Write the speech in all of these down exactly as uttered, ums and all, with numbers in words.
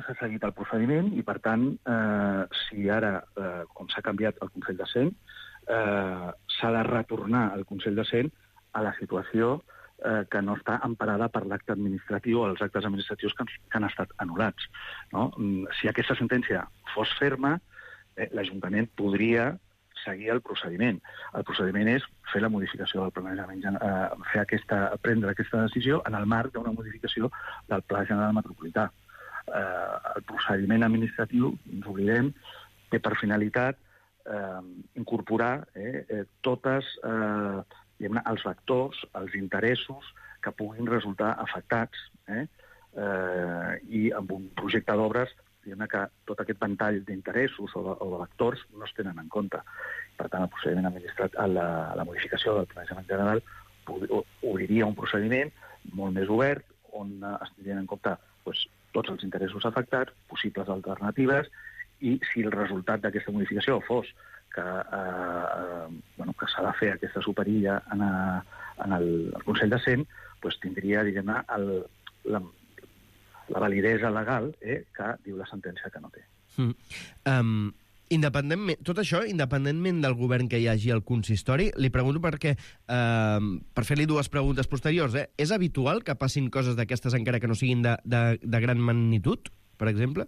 s'ha seguit el procediment i, per tant, eh, si ara, eh, com s'ha canviat el Consell de Cent, eh, s'ha de retornar al Consell de Cent a la situació eh, que no està emparada per l'acte administratiu o els actes administratius que, que han estat anul·lats. No? Si aquesta sentència fos ferma, eh, l'Ajuntament podria seguir el procediment. El procediment és fer la modificació del planejament, eh, fer aquesta, prendre aquesta decisió en el marc d'una modificació del Pla General Metropolità. Eh, el procediment administratiu, ens oblidem, té per finalitat eh, incorporar eh, eh, totes eh, diguem-ne, els vectors, els interessos que puguin resultar afectats eh, eh, i amb un projecte d'obres diguem-ne que tot aquest ventall d'interessos o, de, o de vectors no es tenen en compte. Per tant, el procediment administrat, a la, a la modificació del planejament general obriria un procediment molt més obert on es tindrien en compte doncs, tots els interessos afectats, possibles alternatives, i si el resultat d'aquesta modificació fos que, eh, bueno, que s'ha de fer aquesta superilla en, a, en el, el Consell de Cent, doncs tindria, diguem-ne, el, la, la validesa legal eh, que diu la sentència que no té. Mm. Um, independentment, tot això, independentment del govern que hi hagi al consistori, li pregunto perquè, um, per fer-li dues preguntes posteriors, eh, és habitual que passin coses d'aquestes encara que no siguin de, de, de gran magnitud, per exemple?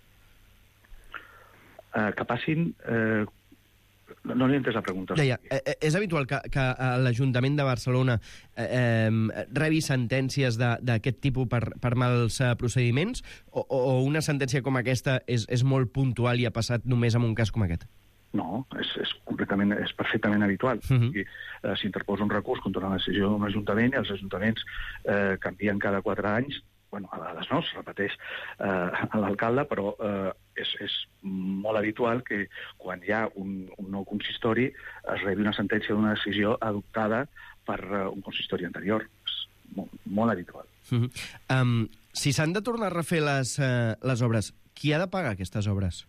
Uh, que passin... Uh, no, no li he entès la pregunta. Deia, eh, és habitual que, que l'Ajuntament de Barcelona eh, eh, rebi sentències d'aquest tipus per, per mals eh, procediments o, o una sentència com aquesta és, és molt puntual i ha passat només en un cas com aquest? No, és, és completament, és perfectament habitual. Uh -huh. eh, S'interposa un recurs contra la decisió d'un ajuntament i els ajuntaments eh, canvien cada quatre anys. Bueno, a vegades no, es repeteix eh, a l'alcalde, però eh, és, és molt habitual que quan hi ha un, un nou consistori es rebi una sentència d'una decisió adoptada per uh, un consistori anterior. És molt, molt habitual. Uh-huh. um, si s'han de tornar a refer les, uh, les obres, qui ha de pagar aquestes obres?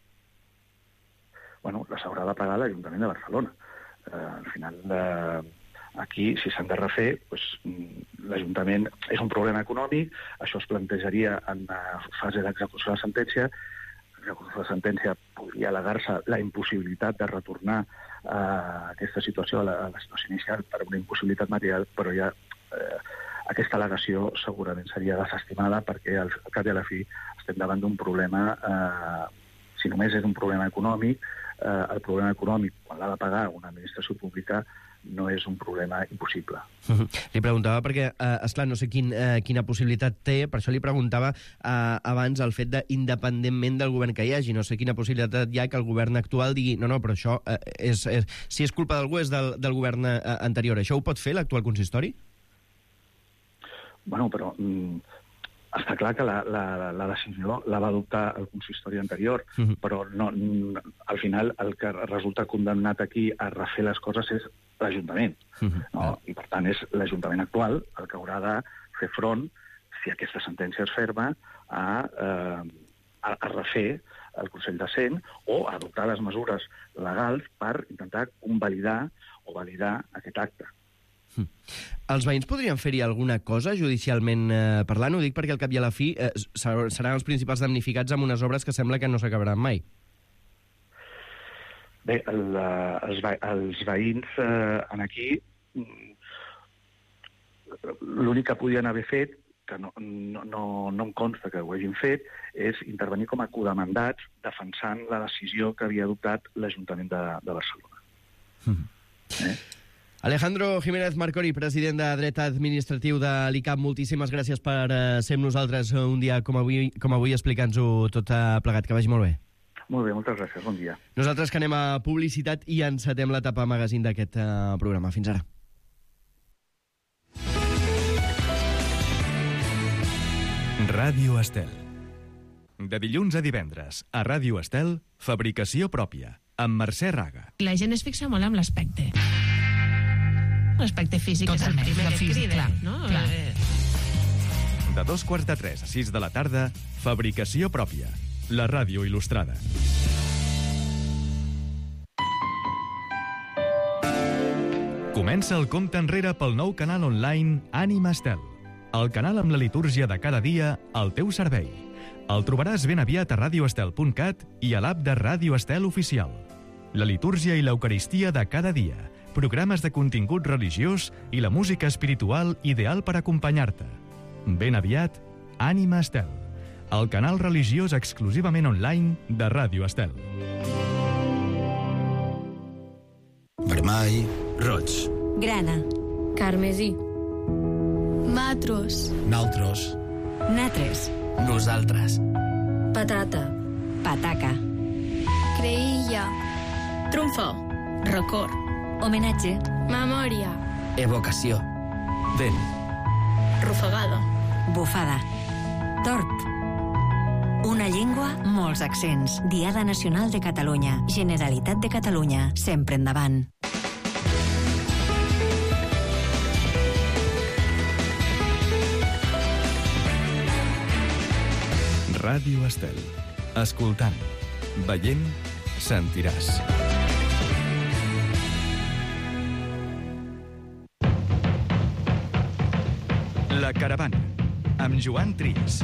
Bueno, les haurà de pagar l'Ajuntament de Barcelona. Uh, al final... Uh, Aquí, si s'han de refer, doncs, l'Ajuntament és un problema econòmic, això es plantejaria en la fase d'execució de la sentència. L'execució de la sentència podria al·legar-se la impossibilitat de retornar a aquesta situació, a la, a la situació inicial, per una impossibilitat material, però ja eh, aquesta al·legació segurament seria desestimada perquè al cap i a la fi estem davant d'un problema, eh, si només és un problema econòmic, eh, el problema econòmic, quan l'ha de pagar una administració pública, no és un problema impossible. Uh -huh. Li preguntava perquè, eh, esclar, no sé quin, eh, quina possibilitat té, per això li preguntava eh, abans el fet de, independentment del govern que hi hagi, no sé quina possibilitat hi ha que el govern actual digui no, no, però això, eh, és, és, si és culpa d'algú és del, del govern eh, anterior. Això ho pot fer l'actual consistori? Bueno, però... Mm... Està clar que la, la, la decisió la va adoptar el consistori anterior, uh-huh. però no, al final el que resulta condemnat aquí a refer les coses és l'Ajuntament. Uh-huh. No? I per tant és l'Ajuntament actual el que haurà de fer front, si aquesta sentència és ferma, a, eh, a, a refer el Consell de Cent o a adoptar les mesures legals per intentar convalidar o validar aquest acte. Mm. Els veïns podrien fer-hi alguna cosa judicialment eh, parlant? Ho dic perquè al cap i a la fi eh, seran els principals damnificats amb unes obres que sembla que no s'acabaran mai. Bé, el, els, ve, els veïns eh, en aquí l'únic que podien haver fet, que no, no, no, no em consta que ho hagin fet, és intervenir com a codemandats defensant la decisió que havia adoptat l'Ajuntament de, de Barcelona. Mm. Eh? Alejandro Jiménez Marcori, president de Dret Administratiu de l'I C A P, moltíssimes gràcies per uh, ser amb nosaltres un dia com avui, com avui explicant-nos tot uh, plegat. Que vagi molt bé. Molt bé, moltes gràcies. Bon dia. Nosaltres que anem a publicitat i encetem l'etapa magazín d'aquest uh, programa. Fins ara. Ràdio Estel. De dilluns a divendres, a Ràdio Estel, fabricació pròpia, amb Mercè Raga. La gent es fixa molt amb l'aspecte. L'aspecte físic Totalment, és el primer que físic, crida, clar, no? clar. Eh... De dos quarts de tres a sis de la tarda, fabricació pròpia, la ràdio il·lustrada. Comença el compte enrere pel nou canal online Ànima Estel. El canal amb la litúrgia de cada dia al teu servei. El trobaràs ben aviat a radio estel punt cat i a l'app de Ràdio Estel Oficial. La litúrgia i l'eucaristia de cada dia, programes de contingut religiós i la música espiritual ideal per acompanyar-te. Ben aviat, Ànima Estel, el canal religiós exclusivament online de Ràdio Estel. Vermell, roig, grana, carmesí, matros, naltros, natres, nosaltres, patata, pataca, creïlla, trumfo, record, homenatge, memòria, evocació, vent, rufagada, bufada, tort. Una llengua, molts accents. Diada Nacional de Catalunya. Generalitat de Catalunya. Sempre endavant. Ràdio Estel. Escoltant, veient, sentiràs. La Caravana, amb Joan Trias.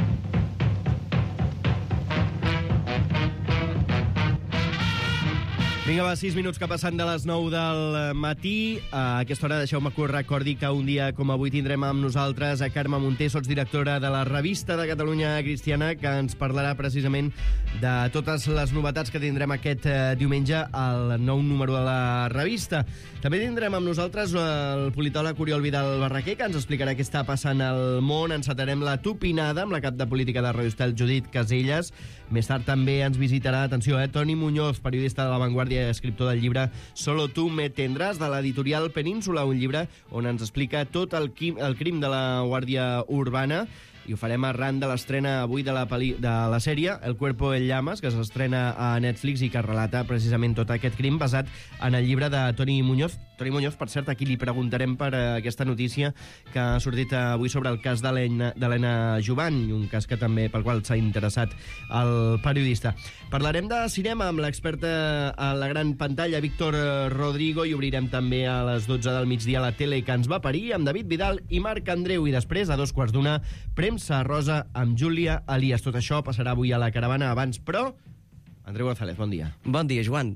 Vinga, va, sis minuts que passen de les nou del matí. A aquesta hora deixeu-me que us recordi que un dia com avui tindrem amb nosaltres a Carme Monter, sotsdirectora de la Revista de Catalunya Cristiana, que ens parlarà precisament de totes les novetats que tindrem aquest eh, diumenge al nou número de la revista. També tindrem amb nosaltres el politòleg Oriol Vidal Barraquer, que ens explicarà què està passant al món. Encetarem la tupinada amb la cap de política de Ràdio Estel, Judit Caselles. Més tard també ens visitarà, atenció, eh, Toni Muñoz, periodista de La Vanguardia i escriptor del llibre Solo tú me tendrás, de l'editorial Península, un llibre on ens explica tot el, quim, el crim de la Guàrdia Urbana, i ho farem arran de l'estrena avui de la, peli, de la sèrie El cuerpo en llamas, que s'estrena a Netflix i que relata precisament tot aquest crim basat en el llibre de Toni Muñoz. Toni Muñoz, per cert, aquí li preguntarem per aquesta notícia que ha sortit avui sobre el cas d'Helena Jovany, un cas que també pel qual s'ha interessat el periodista. Parlarem de cinema amb l'expert a la gran pantalla, Víctor Rodrigo, i obrirem també a les dotze del migdia la tele que ens va parir amb David Vidal i Marc Andreu, i després, a dos quarts d'una, Premsa Rosa amb Júlia Elias. Tot això passarà avui a la Caravana abans, però... Andreu González, bon dia. Bon dia, Joan.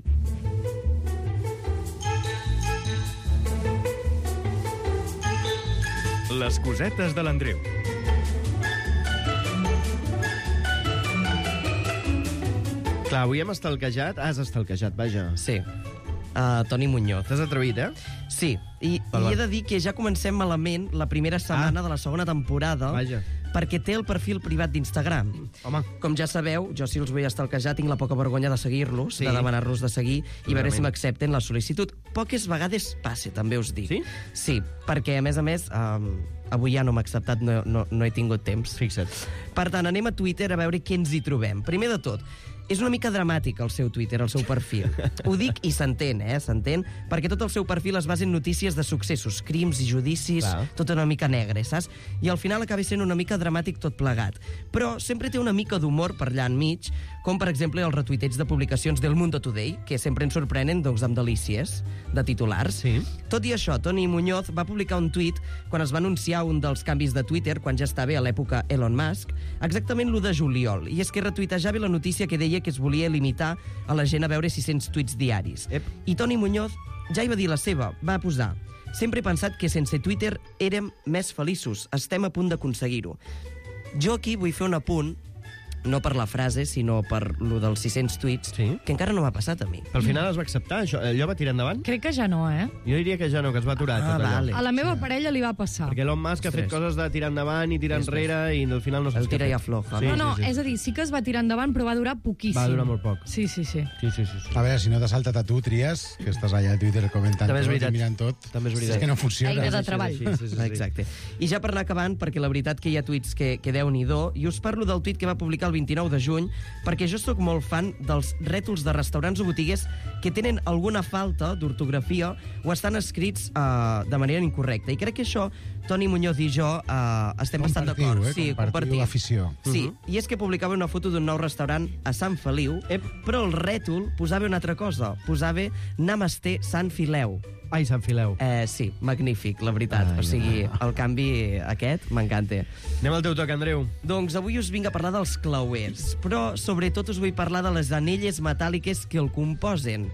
Les cosetes de l'Andreu. Clar, avui hem estalquejat... Has estalquejat, vaja. Sí. Uh, Toni Muñoz. T'has atrevit, eh? Sí, i, i he de dir que ja comencem malament la primera setmana ah. de la segona temporada. Vaja. Perquè té el perfil privat d'Instagram. Home. Com ja sabeu, jo si els vull estalquejar tinc la poca vergonya de seguir-los, sí. de demanar-los de seguir, i veure si m'accepten la sol·licitud. Poques vegades passe, també us dic. Sí? Sí, perquè, a més a més, um, avui ja no m'ha acceptat, no, no, no he tingut temps. Fixa't. Per tant, anem a Twitter a veure què ens hi trobem. Primer de tot, és una mica dramàtic el seu Twitter, el seu perfil. Ho dic i s'entén, eh? S'entén, perquè tot el seu perfil es basa en notícies de successos, crims i judicis, Clar. tot una mica negre, saps? I al final acaba sent una mica dramàtic tot plegat. Però sempre té una mica d'humor per allà enmig, com per exemple els retuiteig de publicacions del Mundo Today, que sempre ens sorprenen, doncs, amb delícies de titulars. Sí. Tot i això, Toni Muñoz va publicar un tuit quan es va anunciar un dels canvis de Twitter, quan ja estava a l'època Elon Musk, exactament l'u de juliol, i és que retuitejava la notícia que deia que es volia limitar a la gent a veure sis-cents tuits diaris. Ep. I Toni Muñoz ja hi va dir la seva, va posar: sempre he pensat que sense Twitter érem més feliços, estem a punt d'aconseguir-ho. Jo aquí vull fer un apunt, no per la frase, sinó per lo dels sis-cents tuits, Sí. que encara no m'ha passat a mi. Però al final es va acceptar, això, allò va tirar endavant? Crec que ja no, eh? Jo diria que ja no, que es va aturar Ah, tot allò. vale. A la meva parella li va passar. Perquè Elon Musk ha fet Ostres. coses de tirar endavant i tirar Ostres. enrere i al final no saps El tira què i fer. afloja. Sí, no, no, sí, sí. és a dir, sí que es va tirar endavant, però va durar poquíssim. Va durar molt poc. Sí, sí, sí. Sí, sí, sí. sí. A veure, si no t'has saltat a tu, Trias, que estàs allà a Twitter comentant També és tot veritat. i mirant tot. També és veritat. És que no funciona. Aire de Sí, treball. sí, sí, sí, sí. Exacte. I ja per anar acabant, perquè la veritat que hi ha tuits que, que Déu-n'hi-do, i us parlo del tuit que va publicar el vint-i-nou de juny, perquè jo sóc molt fan dels rètols de restaurants o botigues que tenen alguna falta d'ortografia o estan escrits uh, de manera incorrecta. I crec que això, Toni Muñoz i jo uh, estem bastant Compartiu, d'acord. eh? Sí, Compartiu compartim. l'afició. Sí, Uh -huh. i és que publicava una foto d'un nou restaurant a Sant Feliu, Ep. però el rètol posava una altra cosa. Posava Namaste Sant Fileu. Ai, s'enfileu. Eh, sí, magnífic, la veritat. Ai, o sigui, el canvi aquest m'encanta. Anem al teu toc, Andreu. Doncs avui us vinc a parlar dels clauers, però sobretot us vull parlar de les anelles metàl·liques que el composen.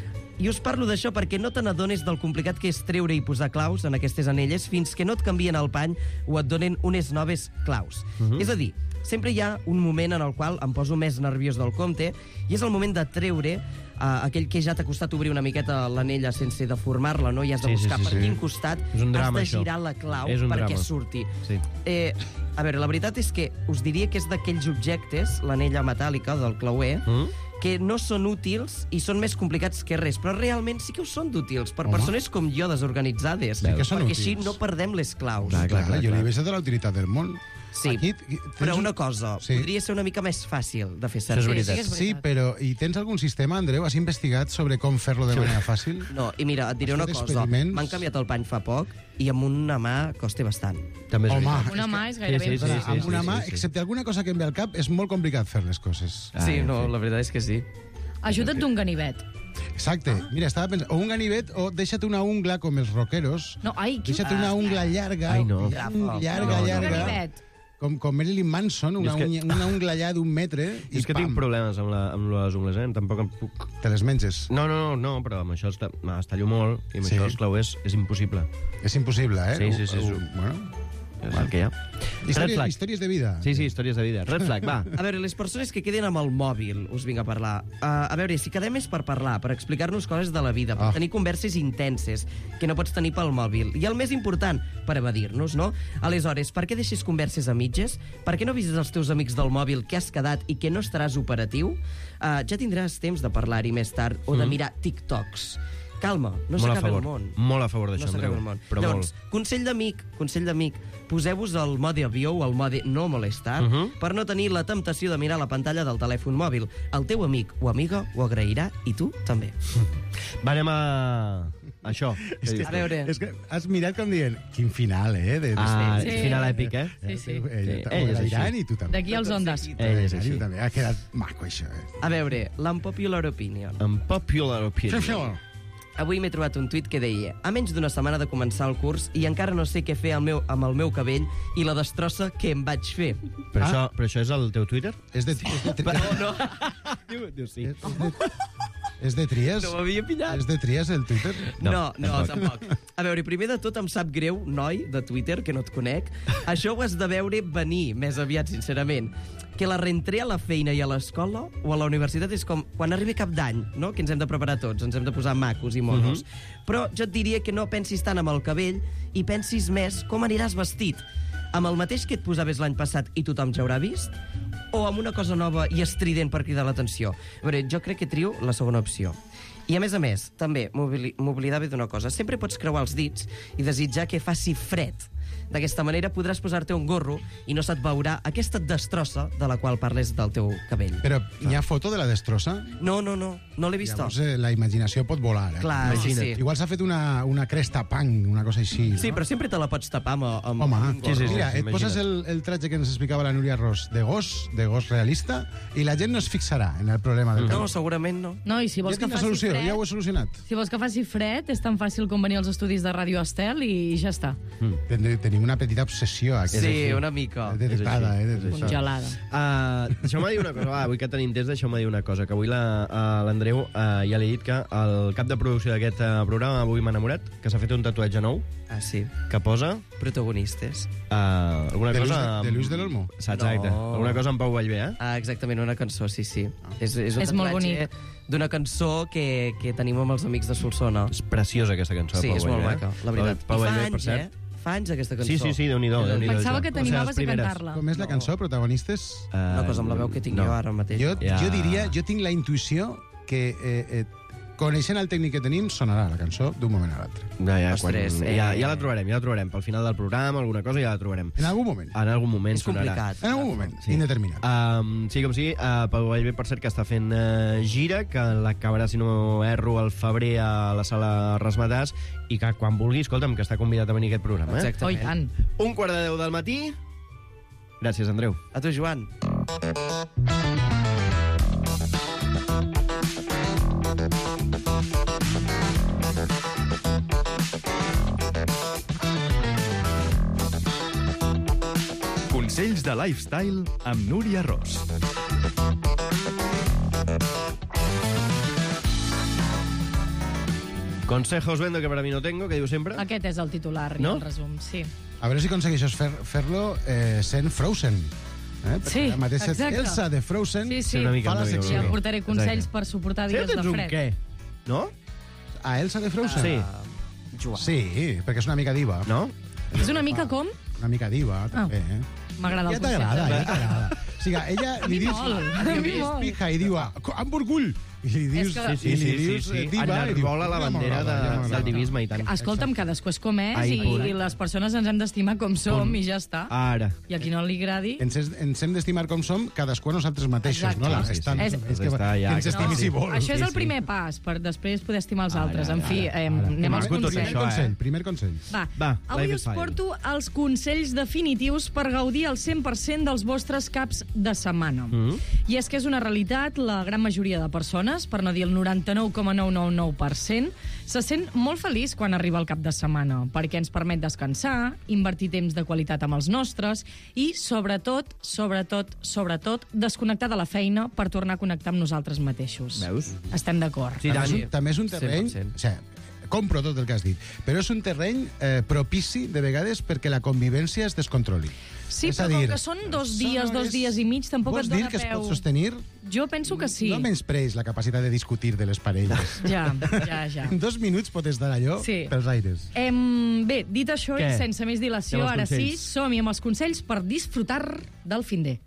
I us parlo d'això perquè no te n'adones del complicat que és treure i posar claus en aquestes anelles fins que no et canvien el pany o et donen unes noves claus. Uh-huh. És a dir, sempre hi ha un moment en el qual em poso més nerviós del compte i és el moment de treure uh, aquell que ja t'ha costat obrir una miqueta l'anella sense deformar-la, no? I has de Sí, sí, buscar sí, per sí. quin costat És un drama, has de això. girar la clau És un perquè drama. surti. Sí. Eh, a veure, la veritat és que us diria que és d'aquells objectes, l'anella metàl·lica del clauer, Mm? que no són útils i són més complicats que res, però realment sí que ho són d'útils per Home. persones com jo, desorganitzades. Sí que són perquè útils. així no perdem les claus. Clar, Clar, clar, jo clar. li veig tota la utilitat del món. Sí, Aquí, tens però un- una cosa, Sí. podria ser una mica més fàcil de fer Això és servir. veritat. Sí, és Sí, veritat. però i tens algun sistema, Andreu? Has investigat sobre com fer-lo de manera fàcil? No, i mira, et diré Has una fet cosa. experiments? M'han canviat el pany fa poc i amb una mà costa bastant. També és Home, veritat. Una mà és gairebé Sí, sí, sí, impossible. sí, amb sí, una sí, mà, sí. excepte alguna cosa que em ve al cap, és molt complicat fer les coses. Ah, sí, en no, fi. la veritat és que sí. Ajuda't d'un ganivet. Exacte. Mira, estava pensant, o un ganivet o deixa't una ungla com els rockeros. No, ai, quin... Deixa't una ungla llarga, Ai, no. llarga, No, llarga, no, un llarga ganivet. com, com Marilyn Manson, una, És que- unya, una ungla allà d'un metre i És que pam, tinc problemes amb, la, amb les ungles, eh? Tampoc em puc... te les menges. No, no, no, no, però amb això està, es tallo molt i amb Sí. això els clauers és impossible. És impossible, eh? Sí, sí, sí, U- sí. u- Bueno, És el que hi ha. Red històries, flag. històries de vida. Sí, sí, històries de vida. Red flag, va. A veure, les persones que queden amb el mòbil, us vinc a parlar. Uh, a veure, si quedem és per parlar, per explicar-nos coses de la vida, per Ah. tenir converses intenses que no pots tenir pel mòbil. I el més important, per evadir-nos, no? Aleshores, per què deixes converses a mitges? Per què no avises els teus amics del mòbil que has quedat i que no estaràs operatiu? Uh, ja tindràs temps de parlar-hi més tard o de Mm. mirar TikToks. Calma, no Molt a s'acaba favor. el món. Molt a favor d'això, No s'acaba Andreu. el món. Però Llavors, molt. consell d'amic, consell d'amic, poseu-vos el mode avió o el mode no molestar Uh -huh. per no tenir la temptació de mirar la pantalla del telèfon mòbil. El teu amic o amiga ho agrairà i tu també. Va, anem a... Això. És que, A veure. és que has mirat com dient, quin final, eh? De, de Ah, Sí. final èpic, eh? Sí, sí. Ell, Sí, ell, ell és agrairan així. i tu també. D'aquí als ondes. Ell és així. Tu també. Ha quedat maco, això, eh? A veure, l'unpopular opinion. En popular opinion. Avui m'he trobat un tuit que deia: a menys d'una setmana de començar el curs i encara no sé què fer al meu, amb el meu cabell i la destrossa que em vaig fer. Però, Ah. això, però això és el teu Twitter? És de, és de, tri... No, Diu, diu sí. és de, és de Tries? no m'havia pillat. És de Tries, el Twitter? No, No, no, tampoc. tampoc. A veure, primer de tot em sap greu, noi, de Twitter, que no et conec. Això ho has de veure venir més aviat, sincerament. Que la reentré a la feina i a l'escola o a la universitat és com quan arribi cap d'any, no? Que ens hem de preparar tots, ens hem de posar macos i monos. Uh -huh. Però jo et diria que no pensis tant amb el cabell i pensis més com aniràs vestit. Amb el mateix que et posaves l'any passat i tothom ja haurà vist? O amb una cosa nova i estrident per cridar l'atenció? A veure, jo crec que trio la segona opció. I a més a més, també m'obli- m'oblidava d'una cosa. Sempre pots creuar els dits i desitjar que faci fred. D'aquesta manera podràs posar-te un gorro i no se't veurà aquesta destrossa de la qual parles del teu cabell. Però hi ha foto de la destrossa? No, no, no, no l'he vist. Llavors eh, la imaginació pot volar, eh? Clar, sí, sí. Igual s'ha fet una, una cresta punk, una cosa així, no? Sí, però sempre te la pots tapar amb, amb Home, un gorro. sí, sí, sí. mira, et imagina't. poses el, el traje que ens explicava la Núria Ros de gos, de gos realista, i la gent no es fixarà en el problema del No, cabell. segurament no. No, i si Ja vols que tinc la faci solució, fred... ja ho he solucionat. Si vols que faci fred, és tan fàcil com venir als estudis de Ràdio Estel i ja està. Ten- Tenim una petita obsessió aquí. Sí, una mica. Detectada, eh? detectada. Congelada. Uh, deixeu-me dir una cosa, va, avui que tenim temps, deixeu-me dir una cosa, que avui la- a l'Andreu uh, ja li he dit que el cap de producció d'aquest uh, programa, Avui m'ha enamorat, que s'ha fet un tatuatge nou, Ah, sí. que posa Protagonistes. uh, alguna De Luis cosa... de- amb- de Luis de l'Olmo? Exacte, No. alguna cosa amb Pau Vallvé, eh? Ah, exactament, una cançó, sí, sí. És, és un És molt tatuatge d'una cançó que, que tenim amb els amics de Solsona. És preciosa aquesta cançó de Sí, Pau és molt Vallvé, maca, eh? la veritat. Pau I fa Vallvé, per anys, cert. eh? Fa anys, aquesta cançó. Sí, sí, sí, Déu-n'hi-do, Déu-n'hi-do. Pensava això. que O sigui, t'animaves les a primeres. cantar-la. Com és la cançó, protagonistes? Uh, Una cosa amb la veu que tinc no. jo ara mateix. Jo, Ja. jo diria, jo tinc la intuïció que, eh, eh, coneixent el tècnic que tenim, sonarà la cançó d'un moment a l'altre. Ja, ja, quan, Ostres, eh. ja, ja la trobarem, ja la trobarem. Pel final del programa, alguna cosa, ja la trobarem. En algun moment. En algun moment És sonarà. complicat. En algun moment, Sí. indeterminat. Um, sí, com sigui, uh, Pau Vallvé, per cert, que està fent uh, gira, que l'acabarà, si no erro, al febrer a la sala Rasmatàs, i que quan vulgui, escolta'm, que està convidat a venir a aquest programa. Eh? Oh, i Exactament. tant. Un quart de deu del matí. Gràcies, Andreu. A tu, Joan. Consells de lifestyle amb Núria Ros. Consejos vendo que para mí no tengo, que diu sempre. Aquest és el titular i No? el resum, sí. A veure si aconsegueixes fer, fer-lo eh, sent Frozen. Eh? Perquè Sí, la mateixa exacte. Elsa de Frozen Sí, sí. una mica fa la amb secció. Ja Exacte. portaré consells per suportar Sí, dies de tens un fred. què? No? A Elsa de Frozen? Sí. Joan. Sí, perquè és una mica diva. No? És una mica com? Una mica diva, també. Eh? M'agrada Ja el t'agrada, concepte. ja t'agrada. O sigui, ella li dius... molt, a mi molt. Pija, i diu, amb orgull. I li dius, És que- i li dius eh, diva, i diu, Enarbola la ja bandera m'agrada, ja de, m'agrada. del divisme i tant. Escolta'm, cadascú és com és Ai, i, punt. i les persones ens hem d'estimar com som Punt. i ja està. Ara. I a qui no li agradi... Ens, és- ens hem d'estimar com som, cadascú a nosaltres mateixos, Exacte. no? La, Sí, sí, estan, sí. és, és que, Està ja, que ens que estimi no. si vol. Això és sí, el sí. primer pas, per després poder estimar els Ara, altres. En ara, fi, ara. eh, Ara. anem als Hem viscut tot Primer consells. això, consell, eh? primer consell. Va, Va, avui life us style. porto els consells definitius per gaudir al cent per cent dels vostres caps de setmana. Mm. I és que és una realitat, la gran majoria de persones, per no dir el noranta-nou coma nou nou nou per cent, se sent molt feliç quan arriba el cap de setmana, perquè ens permet descansar, invertir temps de qualitat amb els nostres i, sobretot, sobretot, sobretot, desconnectar de la feina per tornar a connectar amb nosaltres mateixos. Veus? Estem d'acord. Sí, També és, tant. un, també és un terreny... cent per O sigui, compro tot el que has dit, però és un terreny eh, propici, de vegades, perquè la convivència es descontroli. Sí, És a però com dir, que són dos dies, són dos hores- dies i mig, tampoc Vols et dir dona que es peu. pot sostenir? Jo penso que sí. No menyspreis la capacitat de discutir de les parelles. Ja, ja, ja. En dos minuts pot estar allò Sí. pels aires. Em, bé, dit això Què? i sense més dilació, Anem als ara sí, consells. som-hi amb els consells per disfrutar del fin de.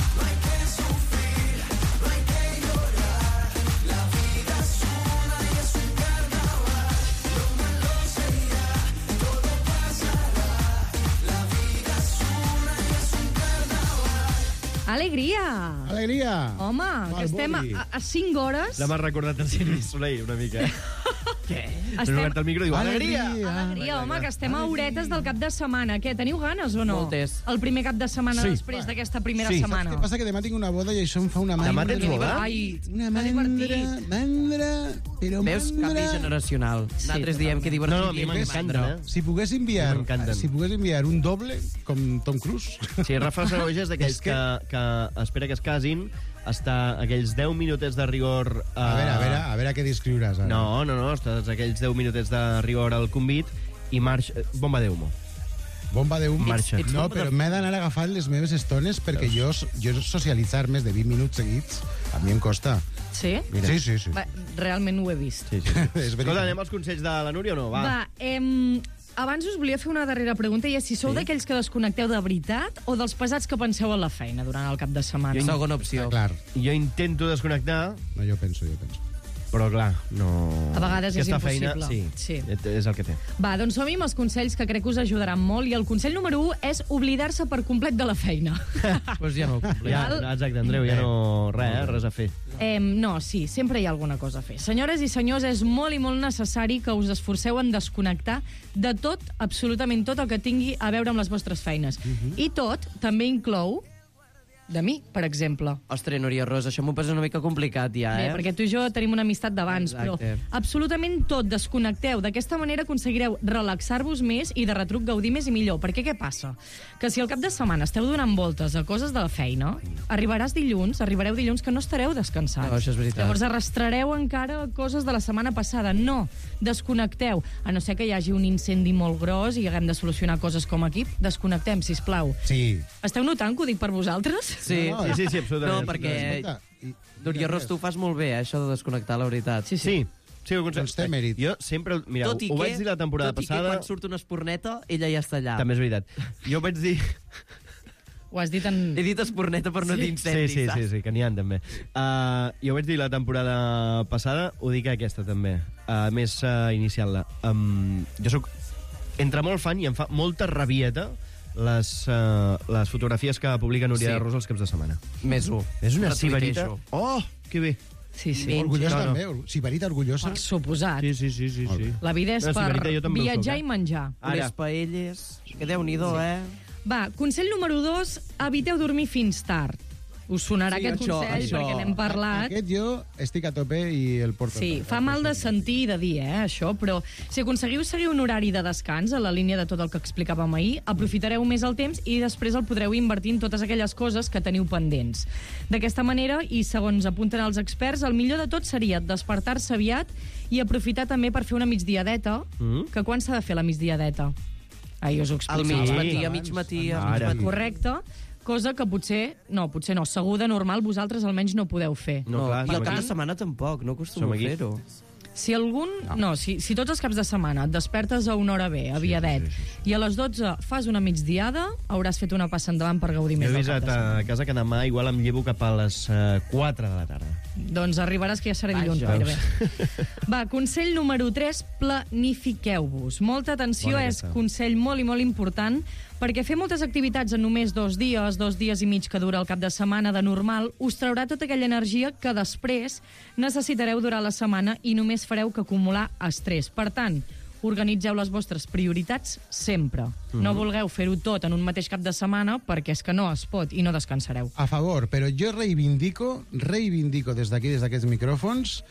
Alegria! Alegria! Home, que estem a, Malbori. a cinc hores... La m'ha recordat el Cirque Soleil una mica. Què? Has Estem- obert el micro i diu, alegria! Alegria, home, que estem a horetes del cap de setmana. Què, teniu ganes o no? Moltes. El primer cap de setmana Sí. després d'aquesta primera Sí. setmana. Què passa? Que demà tinc una boda i això em fa una mandra. Demà tens boda? Ai, Una que mandra, divertit. mandra, però Veus? mandra... Canvi generacional. Nosaltres diem que divertit. No, no, a mi i m'encanta. mandra. Si pogués enviar, A mi m'encanten. si pogués enviar un doble, com Tom Cruise... Sí, Rafa Saragoja és d'aquells És que... que- Que, espera que es casin, està aquells deu minutets de rigor... Uh... A veure, a veure, a veure què descriuràs ara. No, no, no, estàs aquells deu minutets de rigor al convit i marxa... Bomba de humo. Bomba de humo. Marxa. Ets- ets No, bomba de- però m'he d'anar agafant les meves estones perquè jo, jo socialitzar més de vint minuts seguits a mi em costa. Sí? Mira. Sí, sí, sí. Va, realment ho he vist. Sí, sí. És veritat. Escolta, anem als consells de la Núria o no? Va. Va, em, abans us volia fer una darrera pregunta, i és si sou Sí? d'aquells que desconnecteu de veritat o dels pesats que penseu a la feina durant el cap de setmana? Segona opció. Ah, clar. Jo intento desconnectar, No, jo penso, jo penso. però clar, no... A vegades és Aquesta feina, impossible. sí, Sí. és el que té. Va, doncs som-hi amb els consells que crec que us ajudaran molt, i el consell número un és oblidar-se per complet de la feina. Pues ja no ho complim. Ja, exacte, Andreu, ja no... Res, eh, res a fer. Eh, no, sí, sempre hi ha alguna cosa a fer. Senyores i senyors, és molt i molt necessari que us esforceu en desconnectar de tot, absolutament tot el que tingui a veure amb les vostres feines. Mhm. I tot també inclou de mi, per exemple. Ostres, Núria Ros, això m'ho posa una mica complicat ja, Bé, eh? perquè tu i jo tenim una amistat d'abans, però Exacte. absolutament tot, desconnecteu. D'aquesta manera aconseguireu relaxar-vos més i de retruc gaudir més i millor. Perquè què passa? Que si al cap de setmana esteu donant voltes a coses de la feina, arribaràs dilluns, arribareu dilluns que no estareu descansats. No, això és veritat. Llavors arrastrareu encara coses de la setmana passada. No, desconnecteu. A no ser que hi hagi un incendi molt gros i haguem de solucionar coses com a equip, desconnectem, sisplau. Sí. Esteu notant que ho dic per vosaltres? Sí, No, no, Sí, sí, sí, absolutament. No, perquè, Escolta, i- Núria Ros, tu ho fas molt bé, eh, això de desconnectar, la veritat. Sí, sí. Sí, sí, ho aconsegueixo. Doncs té mèrit. Jo sempre... Mira, tot i ho que, vaig dir la temporada tot i passada... que quan surt una espurneta, ella ja està allà. També és veritat. Jo ho vaig dir... Ho has dit en... He dit espurneta per no dir Sí, incendi, sí, sí, saps? sí, que n'hi ha també. Uh, jo ho vaig dir la temporada passada, ho dic aquesta també, uh, més uh, iniciant-la. Um, jo sóc entre molt fan i em fa molta rabieta les, uh, les fotografies que publica Núria Sí. Ros els caps de setmana. Més un. És una Retuitejo. ciberita... Oh, que bé! Sí, sí. Menys. Orgullosa No, no. també, or- sibarita orgullosa. Per suposat. Sí, sí, sí, sí. Molt sí. bé. La vida és No, per Sibarita, jo també ho viatjar soc, eh? i menjar. Ara. Unes paelles, que déu-n'hi-do, sí. eh? Va, consell número dos, eviteu dormir fins tard. Us sonarà Sí, aquest això, consell això. perquè n'hem parlat. Aquest jo estic a tope i el porto. Sí, fa mal de sentir i de dir, eh, això, però si aconseguiu seguir un horari de descans a la línia de tot el que explicàvem ahir, aprofitareu més el temps i després el podreu invertir en totes aquelles coses que teniu pendents. D'aquesta manera, i segons apunten els experts, el millor de tot seria despertar-se aviat i aprofitar també per fer una migdiadeta, Mm. que quan s'ha de fer la migdiadeta? Ahir us ho Al explicava. mig matí, a abans, mig matí, a Ara. mig matí. Correcte, cosa que potser, no, potser no, segur de normal vosaltres almenys no podeu fer. No, clar, I el som cap aquí. de setmana tampoc, no acostumo Som a aquí. fer-ho. Si algun... No, no si, si tots els caps de setmana et despertes a una hora bé, aviadet, sí, sí, sí. i a les dotze fas una migdiada, hauràs fet una passa endavant per gaudir Jo més he del cap avisat de setmana. a casa que demà igual em llevo cap a les uh, quatre de la tarda. Doncs arribaràs que ja serà dilluns Vaja. gairebé. Va, consell número tres, planifiqueu-vos. Molta atenció, Bona és aquesta. consell molt i molt important, perquè fer moltes activitats en només dos dies, dos dies i mig que dura el cap de setmana de normal, us traurà tota aquella energia que després necessitareu durar la setmana i només fareu que acumular estrès. Per tant, organitzeu les vostres prioritats sempre. Mhm. No vulgueu fer-ho tot en un mateix cap de setmana perquè és que no es pot i no descansareu. A favor, però jo reivindico, reivindico des d'aquí, des d'aquests micròfons,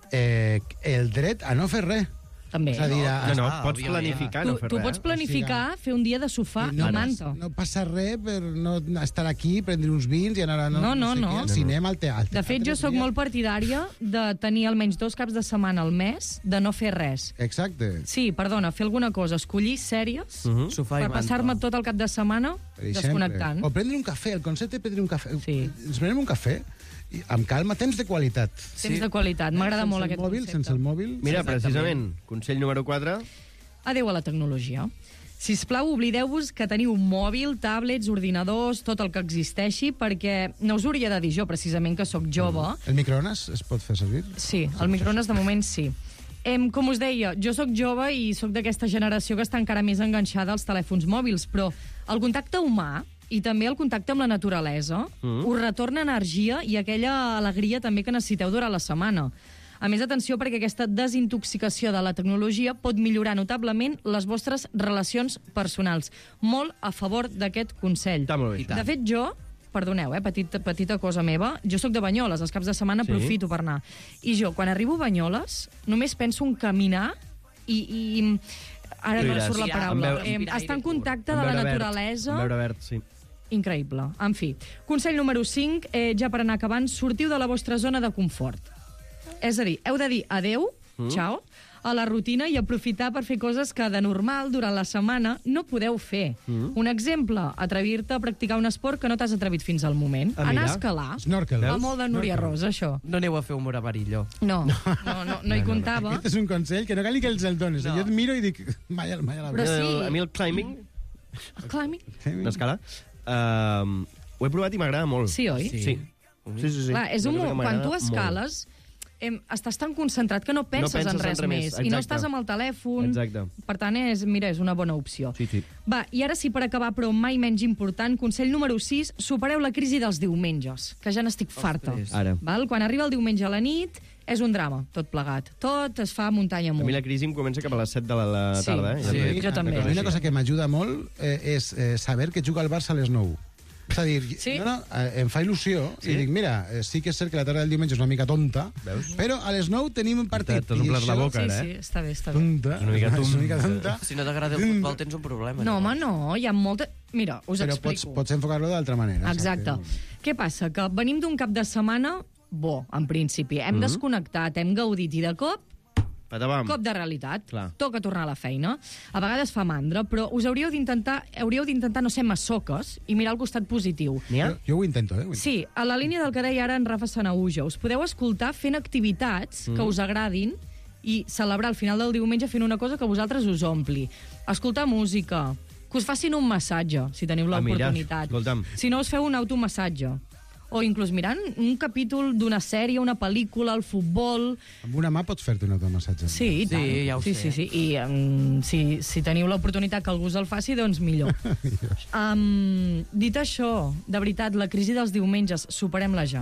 eh, el dret a no fer res. També. És a dir, a, No, no, Ah, pots òbviament. planificar, Tu, no fer tu res. pots planificar fer un dia de sofà no, a manta. no passa res per no estar aquí, prendre uns vins i anar a, no, No, no, sé no. què, al cinema, al teatre. De fet, jo sóc molt partidària de tenir almenys dos caps de setmana al mes de no fer res. Exacte. Sí, perdona, fer alguna cosa, escollir sèries Uh -huh. Sofà i per manta. passar-me tot el cap de setmana Per exemple. desconnectant. O prendre un cafè, el concepte de prendre un cafè. Sí. Ens prenem un cafè, i amb calma, temps de qualitat. Temps de qualitat, m'agrada Sense molt el aquest mòbil, concepte. sense el mòbil... Mira, Exactament. precisament, consell número quatre. Adéu a la tecnologia. Sisplau, oblideu-vos que teniu mòbil, tablets, ordinadors, tot el que existeixi, perquè no us ho hauria de dir jo, precisament, que sóc jove. El microones es pot fer servir? Sí, el microones de moment sí. Em, com us deia, jo sóc jove i sóc d'aquesta generació que està encara més enganxada als telèfons mòbils, però el contacte humà i també el contacte amb la naturalesa mm. us retorna energia i aquella alegria també que necessiteu durant la setmana. A més, atenció, perquè aquesta desintoxicació de la tecnologia pot millorar notablement les vostres relacions personals. Molt a favor d'aquest consell. Està molt bé. De fet, jo, perdoneu, eh, petita, petita cosa meva, jo sóc de Banyoles, els caps de setmana Sí. aprofito per anar. I jo, quan arribo a Banyoles, només penso en caminar i... i ara no Diràs, surt la sí, paraula. en veure- Eh, respirar estar en aire pur. contacte En de la veure verd, naturalesa... en veure verd, sí. Increïble. En fi, consell número cinc, eh, ja per anar acabant, sortiu de la vostra zona de confort. És a dir, heu de dir adeu, mm. xau, a la rutina i aprofitar per fer coses que de normal, durant la setmana, no podeu fer. Mm. Un exemple, atrevir-te a practicar un esport que no t'has atrevit fins al moment. Ah, Anar mira. a escalar. Snorkel. Va molt de Núria Rosa, això. No aneu a fer humor a Barilló. No, no, no, no hi comptava. Aquest és un consell que no cal ni que els el dones. No. Jo et miro i dic, mai, mai a la Però vida. sí. El, a mi el climbing, Climbing. l'escala, uh, ho he provat i m'agrada molt. Sí, oi? Sí, sí, sí. sí. Clar, és un, Una cosa que mo- quan m'agrada tu molt. escales, em, estàs tan concentrat que no penses, penses en en res res més. més, I no exacte. estàs amb el telèfon. Exacte. Per tant, és, mira, és una bona opció. Sí, sí. Va, i ara sí, per acabar, però mai menys important, consell número sis, supereu la crisi dels diumenges, que ja n'estic farta. Ostres. Ara. Val? Quan arriba el diumenge a la nit, és un drama, tot plegat. Tot es fa muntanya A amunt. mi la crisi em comença cap a les set de la, la Sí, tarda. Eh? sí. Ja et dic. Jo també. A mi una cosa que m'ajuda molt eh, és eh, saber que juga al Barça a les nou. És a dir, Sí? no, no, eh, em fa il·lusió Sí? i dic, mira, eh, sí que és cert que la tarda del diumenge és una mica tonta, Veus? però a les nou tenim un partit. T'has omplert la boca, Sí, ara, sí, eh? està bé, està bé. Tonta. És una mica és una mica tonta. tonta. Si no t'agrada el futbol, tens un problema. No, home, llavors. no, hi ha molta... Mira, us Però pots, explico. pots enfocar-lo d'altra manera. Exacte. Què passa? Que venim d'un cap de setmana bo, en principi. Hem Mhm. desconnectat, hem gaudit i de cop, Patapam. cop de realitat. Clar. Toca tornar a la feina. A vegades fa mandra, però us hauríeu d'intentar hauríeu d'intentar no ser massoques i mirar el costat positiu. N'hi ha? Jo, jo ho intento, eh? Ho intento. Sí, a la línia del que deia ara en Rafa Sanauja, us podeu escoltar fent activitats que us agradin i celebrar al final del diumenge fent una cosa que a vosaltres us ompli. Escoltar música, que us facin un massatge, si teniu Ah, mira, l'oportunitat. escolta'm. Si no, us feu un automassatge. O inclús mirant un capítol d'una sèrie, una pel·lícula, el futbol... Amb una mà pots fer-te un automassatge. Sí, i Sí, tant. ja ho sí, sé. sí, sí. I um, si, si teniu l'oportunitat que algú us el faci, doncs millor. um, dit això, de veritat, la crisi dels diumenges, superem-la ja.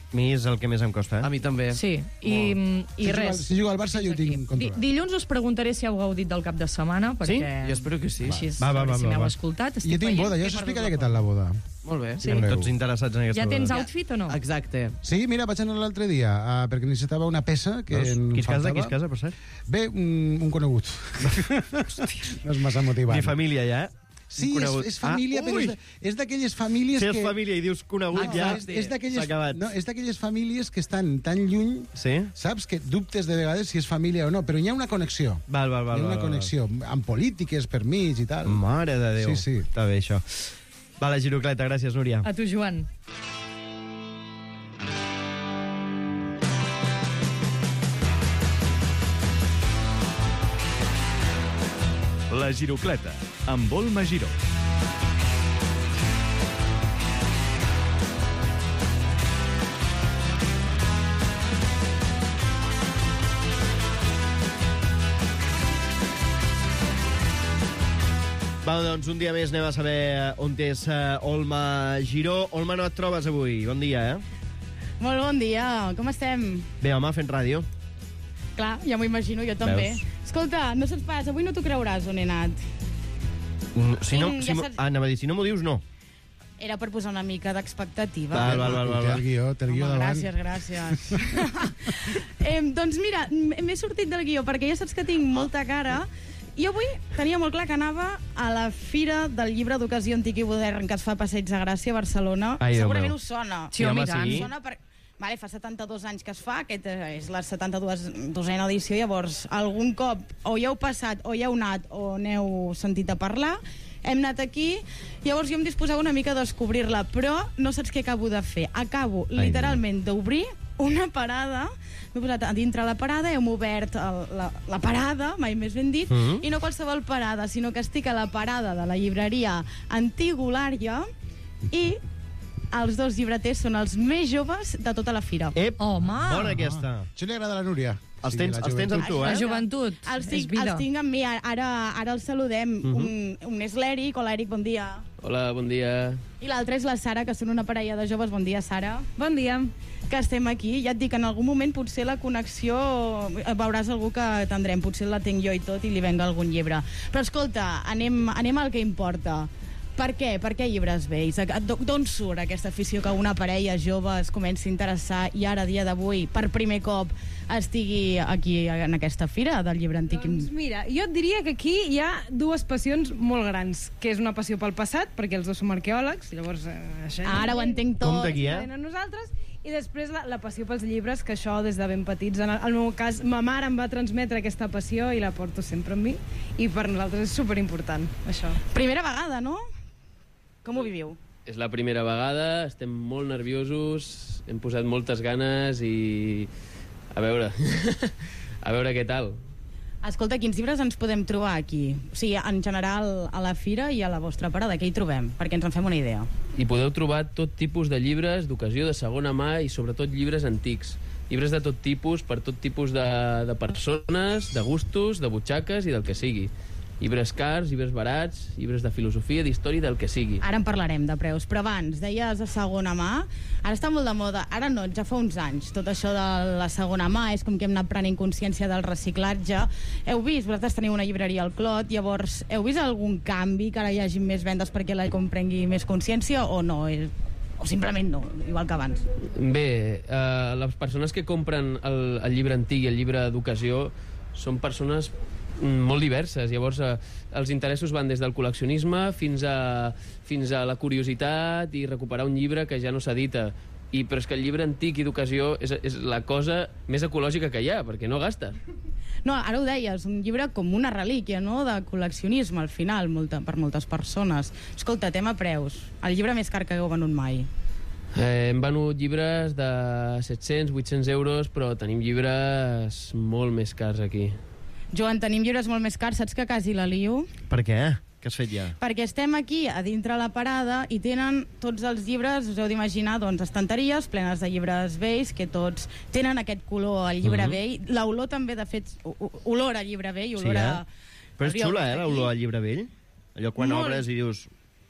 mi és el que més em costa, eh? A mi també. Sí, i, i Si res. juga- si juga al Barça, jo ho tinc Di, controlat. dilluns us preguntaré si heu gaudit del cap de setmana, perquè... Jo espero que sí. Així, Va, va, va, si va, m'heu va. escoltat, estic Jo tinc veient boda, que jo he us perdut explicaré la què tal la boda. Molt bé. Sí. Veureu. Tots interessats en aquesta Ja tens boda. outfit o no? Exacte. Sí, mira, vaig anar l'altre dia, uh, perquè necessitava una peça que Veus? em Qui es casa, faltava. qui es casa, per cert? Bé, un, un conegut. no és massa motivant. Ni família, ja, eh? Sí, Un és, conegut. és família, Ah, però ui! és de- és d'aquelles famílies Si és que... família i dius conegut, Ah, ja és, és s'ha d'aquelles acabat. no, és d'aquelles famílies que estan tan lluny, Sí? saps, que dubtes de vegades si és família o no, però hi ha una connexió. Val, val, val. Hi ha una val, val. connexió, amb polítiques per mig i tal. Mare de Déu. Sí, sí. Està bé, això. Va, la Girocleta, gràcies, Núria. A tu, Joan. La Girocleta, amb Volma Giró. Va, doncs un dia més anem a saber on és uh, Olma Giró. Olma, no et trobes avui. Bon dia, eh? Molt bon dia, com estem? Bé, home, fent ràdio. Clar, ja m'ho imagino, jo també. Veus? Escolta, no se't pas, avui no t'ho creuràs on he anat. Mm, Si no, Mm, si ja mo- saps- ah, anava a dir, si no m'ho dius, no. Era per posar una mica d'expectativa. Val, val, val, val, Té val. el guió, té el guió Home, davant. gràcies, gràcies. eh, doncs mira, m- m'he sortit del guió perquè ja saps que tinc molta cara. I avui tenia molt clar que anava a la Fira del Llibre d'Ocasió Antic i Modern que es fa a Passeig de Gràcia, a Barcelona. Ai, Déu Segurament meu. us sona. Sí, home, i tant. Us sona per... Vale, fa setanta-dos anys que es fa, aquest és la setanta-dosena edició, llavors algun cop o hi heu passat, o hi heu anat, o n'heu sentit a parlar, hem anat aquí, llavors jo em disposava una mica a descobrir-la, però no saps què acabo de fer. Acabo Ai, literalment d'obrir una parada, m'he posat a dintre la parada, hem obert el, la, la parada, mai més ben dit, Mhm. i no qualsevol parada, sinó que estic a la parada de la llibreria Antigolària i els dos llibreters són els més joves de tota la fira. Ep, Home! bona aquesta. Això li agrada a la Núria. Els tens- la els tens amb joventut. tu, eh? La joventut Els és tinc, vida. els tinc amb mi, ara, ara els saludem. Mhm. un, un és l'Eric, hola Eric, bon dia. Hola, bon dia. I l'altre és la Sara, que són una parella de joves. Bon dia, Sara. Bon dia. Que estem aquí. Ja et dic, en algun moment potser la connexió veuràs algú que tindrem. Potser la tinc jo i tot i li venga algun llibre. Però escolta, anem, anem al que importa. Per què? Per què llibres vells? D'on surt aquesta afició que una parella jove es comenci a interessar i ara, a dia d'avui, per primer cop, estigui aquí en aquesta fira del llibre antic? Doncs mira, jo et diria que aquí hi ha dues passions molt grans, que és una passió pel passat, perquè els dos som arqueòlegs, llavors... Eh, això, Ara ho entenc tot. Compte aquí, eh? A nosaltres, i després la, la passió pels llibres, que això des de ben petits. En el, en el meu cas, ma mare em va transmetre aquesta passió i la porto sempre amb mi, i per nosaltres és superimportant, això. Primera vegada, no? Com ho viviu? És la primera vegada, estem molt nerviosos, hem posat moltes ganes i... A veure, a veure què tal. Escolta, quins llibres ens podem trobar aquí? O sigui, en general, a la fira i a la vostra parada, què hi trobem? Perquè ens en fem una idea. I podeu trobar tot tipus de llibres d'ocasió, de segona mà i sobretot llibres antics. Llibres de tot tipus, per tot tipus de, de persones, de gustos, de butxaques i del que sigui. Llibres cars, llibres barats, llibres de filosofia, d'història, del que sigui. Ara en parlarem de preus, però abans, deies de segona mà, ara està molt de moda, ara no, ja fa uns anys, tot això de la segona mà, és com que hem anat prenent consciència del reciclatge. Heu vist, vosaltres teniu una llibreria al Clot, llavors, heu vist algun canvi, que ara hi hagi més vendes perquè la gent prengui més consciència, o no? O simplement no, igual que abans? Bé, eh, les persones que compren el, el llibre antic i el llibre d'ocasió són persones molt diverses, llavors eh, els interessos van des del col·leccionisme fins a, fins a la curiositat i recuperar un llibre que ja no s'edita. I, però és que el llibre antic i d'ocasió és, és la cosa més ecològica que hi ha, perquè no gasta. No, ara ho deies, un llibre com una relíquia, no?, de col·leccionisme, al final, molta, per moltes persones. Escolta, tema preus. El llibre més car que hagueu venut mai? Eh, hem venut llibres de set-cents, vuit-cents euros, però tenim llibres molt més cars aquí. Joan, tenim llibres molt més cars, saps que quasi la lio? Per què? Què has fet ja? Perquè estem aquí, a dintre la parada, i tenen tots els llibres, us heu d'imaginar, doncs, estanteries plenes de llibres vells, que tots tenen aquest color al llibre Mhm. vell. L'olor també, de fet, o- o- olor a llibre vell, Sí, olor eh? a... Però és Hauríeu xula, vist eh, aquí. l'olor al llibre vell? Allò quan Molt. obres i dius...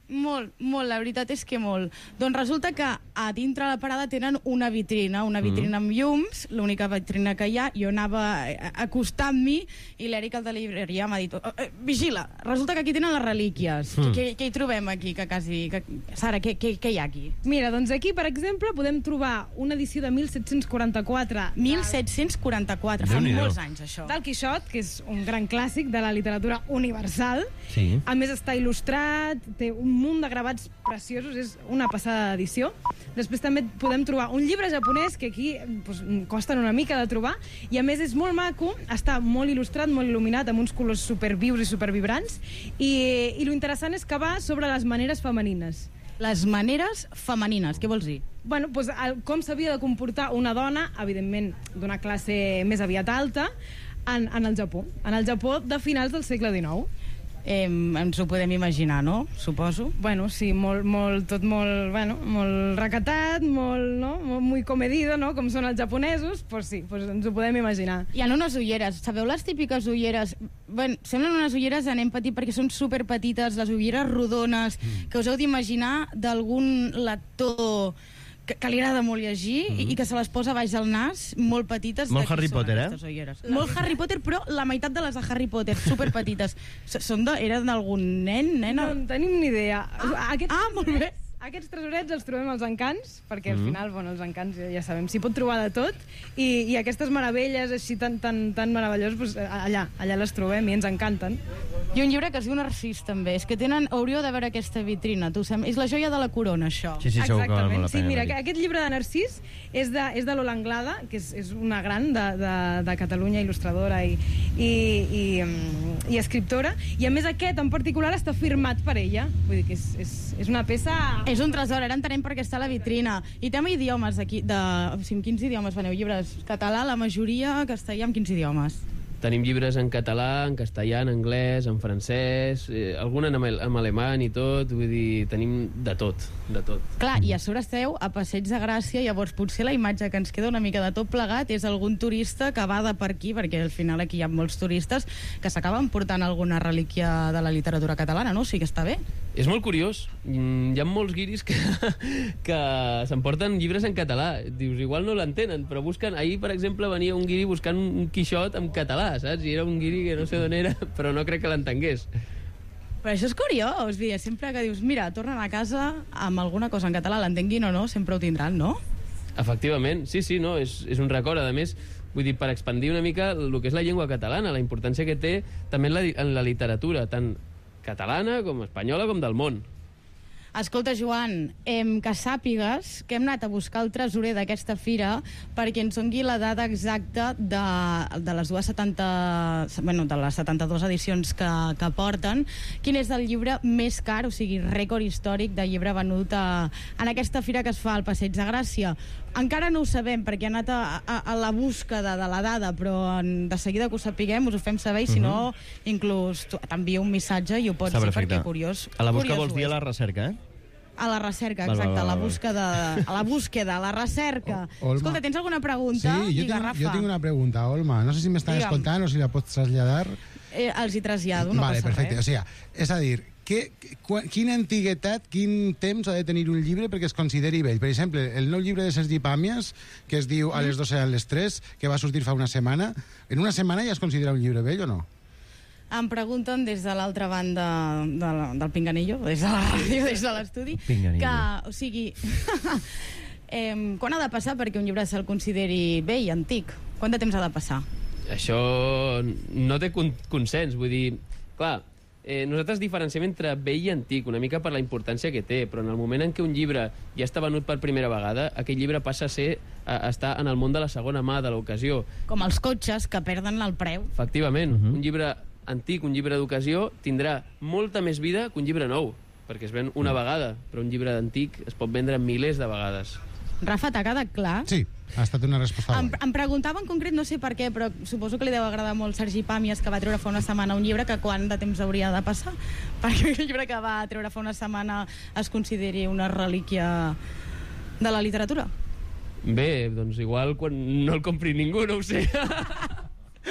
Molt, molt, la veritat és que molt. Doncs resulta que a dintre la parada tenen una vitrina, una vitrina amb llums, l'única vitrina que hi ha. Jo anava acostant-m'hi i l'Eric, el de la llibreria, m'ha dit oh, eh, vigila, resulta que aquí tenen les relíquies. Mm. Què, què hi trobem aquí? Que quasi... Que... Sara, què, què, què hi ha aquí? Mira, doncs aquí, per exemple, podem trobar una edició de disset quaranta-quatre. disset quaranta-quatre, fa molts anys, això. Del Quixot, que és un gran clàssic de la literatura universal. Sí. A més, està il·lustrat, té un munt de gravats preciosos, és una passada d'edició. Després també podem trobar un llibre japonès que aquí doncs, costen una mica de trobar i a més és molt maco, està molt il·lustrat, molt il·luminat, amb uns colors supervius i supervibrants i, i lo interessant és que va sobre les maneres femenines. Les maneres femenines, què vols dir? Bueno, doncs, el, com s'havia de comportar una dona, evidentment d'una classe més aviat alta, en, en el Japó. En el Japó de finals del segle dinou. Eh, ens ho podem imaginar, no? Suposo. Bueno, sí, molt, molt, tot molt, bueno, molt recatat, molt, no? Molt, muy comedido, no? Com són els japonesos, pues sí, pues ens ho podem imaginar. Hi ha unes ulleres, sabeu les típiques ulleres? Bueno, semblen unes ulleres en empatí perquè són superpetites, les ulleres rodones, mm. que us heu d'imaginar d'algun lector que, que li agrada molt llegir mm. i, i que se les posa baix del nas, molt petites. Molt Harry Potter, eh? Molt Harry Potter, però la meitat de les de Harry Potter, superpetites. Són de, eren d'algun nen, nena? No en tenim ni idea. Ah, Aquests, ah molt bé. Aquests tresorets els trobem als encants, perquè al Mm. final, bueno, els encants ja, ja sabem, s'hi pot trobar de tot, i, i aquestes meravelles així tan, tan, tan meravelloses, doncs, allà, allà les trobem i ens encanten. I un llibre que es diu Narcís, també. És que tenen... Hauríeu de veure aquesta vitrina. Tu sem... És la joia de la corona, això. Sí, sí, segur que val molt la Sí, pena. mira, aquest llibre de Narcís és de, és de Lola Anglada, que és, és una gran de, de, de Catalunya, il·lustradora i, i, i, i escriptora, i a més aquest en particular està firmat per ella. Vull dir que és, és, és una peça... És un tresor, ara entenem per què està a la vitrina. I tema idiomes aquí. De... O sigui, quins idiomes veneu? Llibres català, la majoria, castellà, amb quins idiomes? Tenim llibres en català, en castellà, en anglès, en francès, eh, algun en, ale en alemany i tot, vull dir, tenim de tot, de tot. Clar, i a sobre esteu a Passeig de Gràcia, llavors potser la imatge que ens queda una mica de tot plegat és algun turista que va de per aquí, perquè al final aquí hi ha molts turistes que s'acaben portant alguna relíquia de la literatura catalana, no? O sigui que està bé. És molt curiós. Hi ha molts guiris que, que s'emporten llibres en català. Dius, igual no l'entenen, però busquen... Ahir, per exemple, venia un guiri buscant un Quixot en català, saps? I era un guiri que no sé d'on era, però no crec que l'entengués. Però això és curiós, dir, sempre que dius, mira, tornen a casa amb alguna cosa en català, l'entenguin o no, sempre ho tindran, no? Efectivament, sí, sí, no, és, és un record. A més, vull dir, per expandir una mica el que és la llengua catalana, la importància que té també en la, en la literatura, tant catalana com espanyola com del món. Escolta, Joan, em, que sàpigues que hem anat a buscar el tresorer d'aquesta fira perquè ens doni la data exacta de, de les dues setanta, bueno, de les setanta-dues edicions que, que porten, quin és el llibre més car, o sigui, rècord històric de llibre venut a, en aquesta fira que es fa al Passeig de Gràcia. Encara no ho sabem, perquè he anat a, a, a la búsqueda de la dada, però en, de seguida que ho sapiguem us ho fem saber, i si no, inclús t'envio un missatge i ho pots dir, perquè curiós. A la busca curiós vols dir a la recerca, eh? A la recerca, val, exacte, val, val, a la val. búsqueda, a la búsqueda, a la recerca. O- Olma. Escolta, tens alguna pregunta? Sí, jo Digue, tinc, Rafa. jo tinc una pregunta, Olma. No sé si m'estan Digue'm. escoltant o si la pots traslladar. Eh, els hi trasllado, no vale, passa perfecte. res. O sigui, és a dir, que, que, quina antiguitat, quin temps ha de tenir un llibre perquè es consideri vell? Per exemple, el nou llibre de Sergi Pàmies, que es diu A les dos seran les tres, que va sortir fa una setmana, en una setmana ja es considera un llibre vell o no? Em pregunten des de l'altra banda de la, del Pinganillo, des de la ràdio, des de l'estudi, Pinganillo. que, o sigui, eh, quan ha de passar perquè un llibre se'l consideri vell, antic? Quant de temps ha de passar? Això no té con consens, vull dir, clar, eh, nosaltres diferenciem entre vell i antic, una mica per la importància que té, però en el moment en què un llibre ja està venut per primera vegada, aquell llibre passa a ser a, a estar en el món de la segona mà, de l'ocasió. Com els cotxes, que perden el preu. Efectivament, uh -huh. un llibre antic, un llibre d'ocasió, tindrà molta més vida que un llibre nou, perquè es ven una vegada, però un llibre d'antic es pot vendre milers de vegades. Rafa, t'ha quedat clar? Sí, ha estat una resposta Em, guai. em preguntava en concret, no sé per què, però suposo que li deu agradar molt Sergi Pàmies, que va treure fa una setmana un llibre, que quant de temps hauria de passar perquè el llibre que va treure fa una setmana es consideri una relíquia de la literatura. Bé, doncs igual quan no el compri ningú, no ho sé.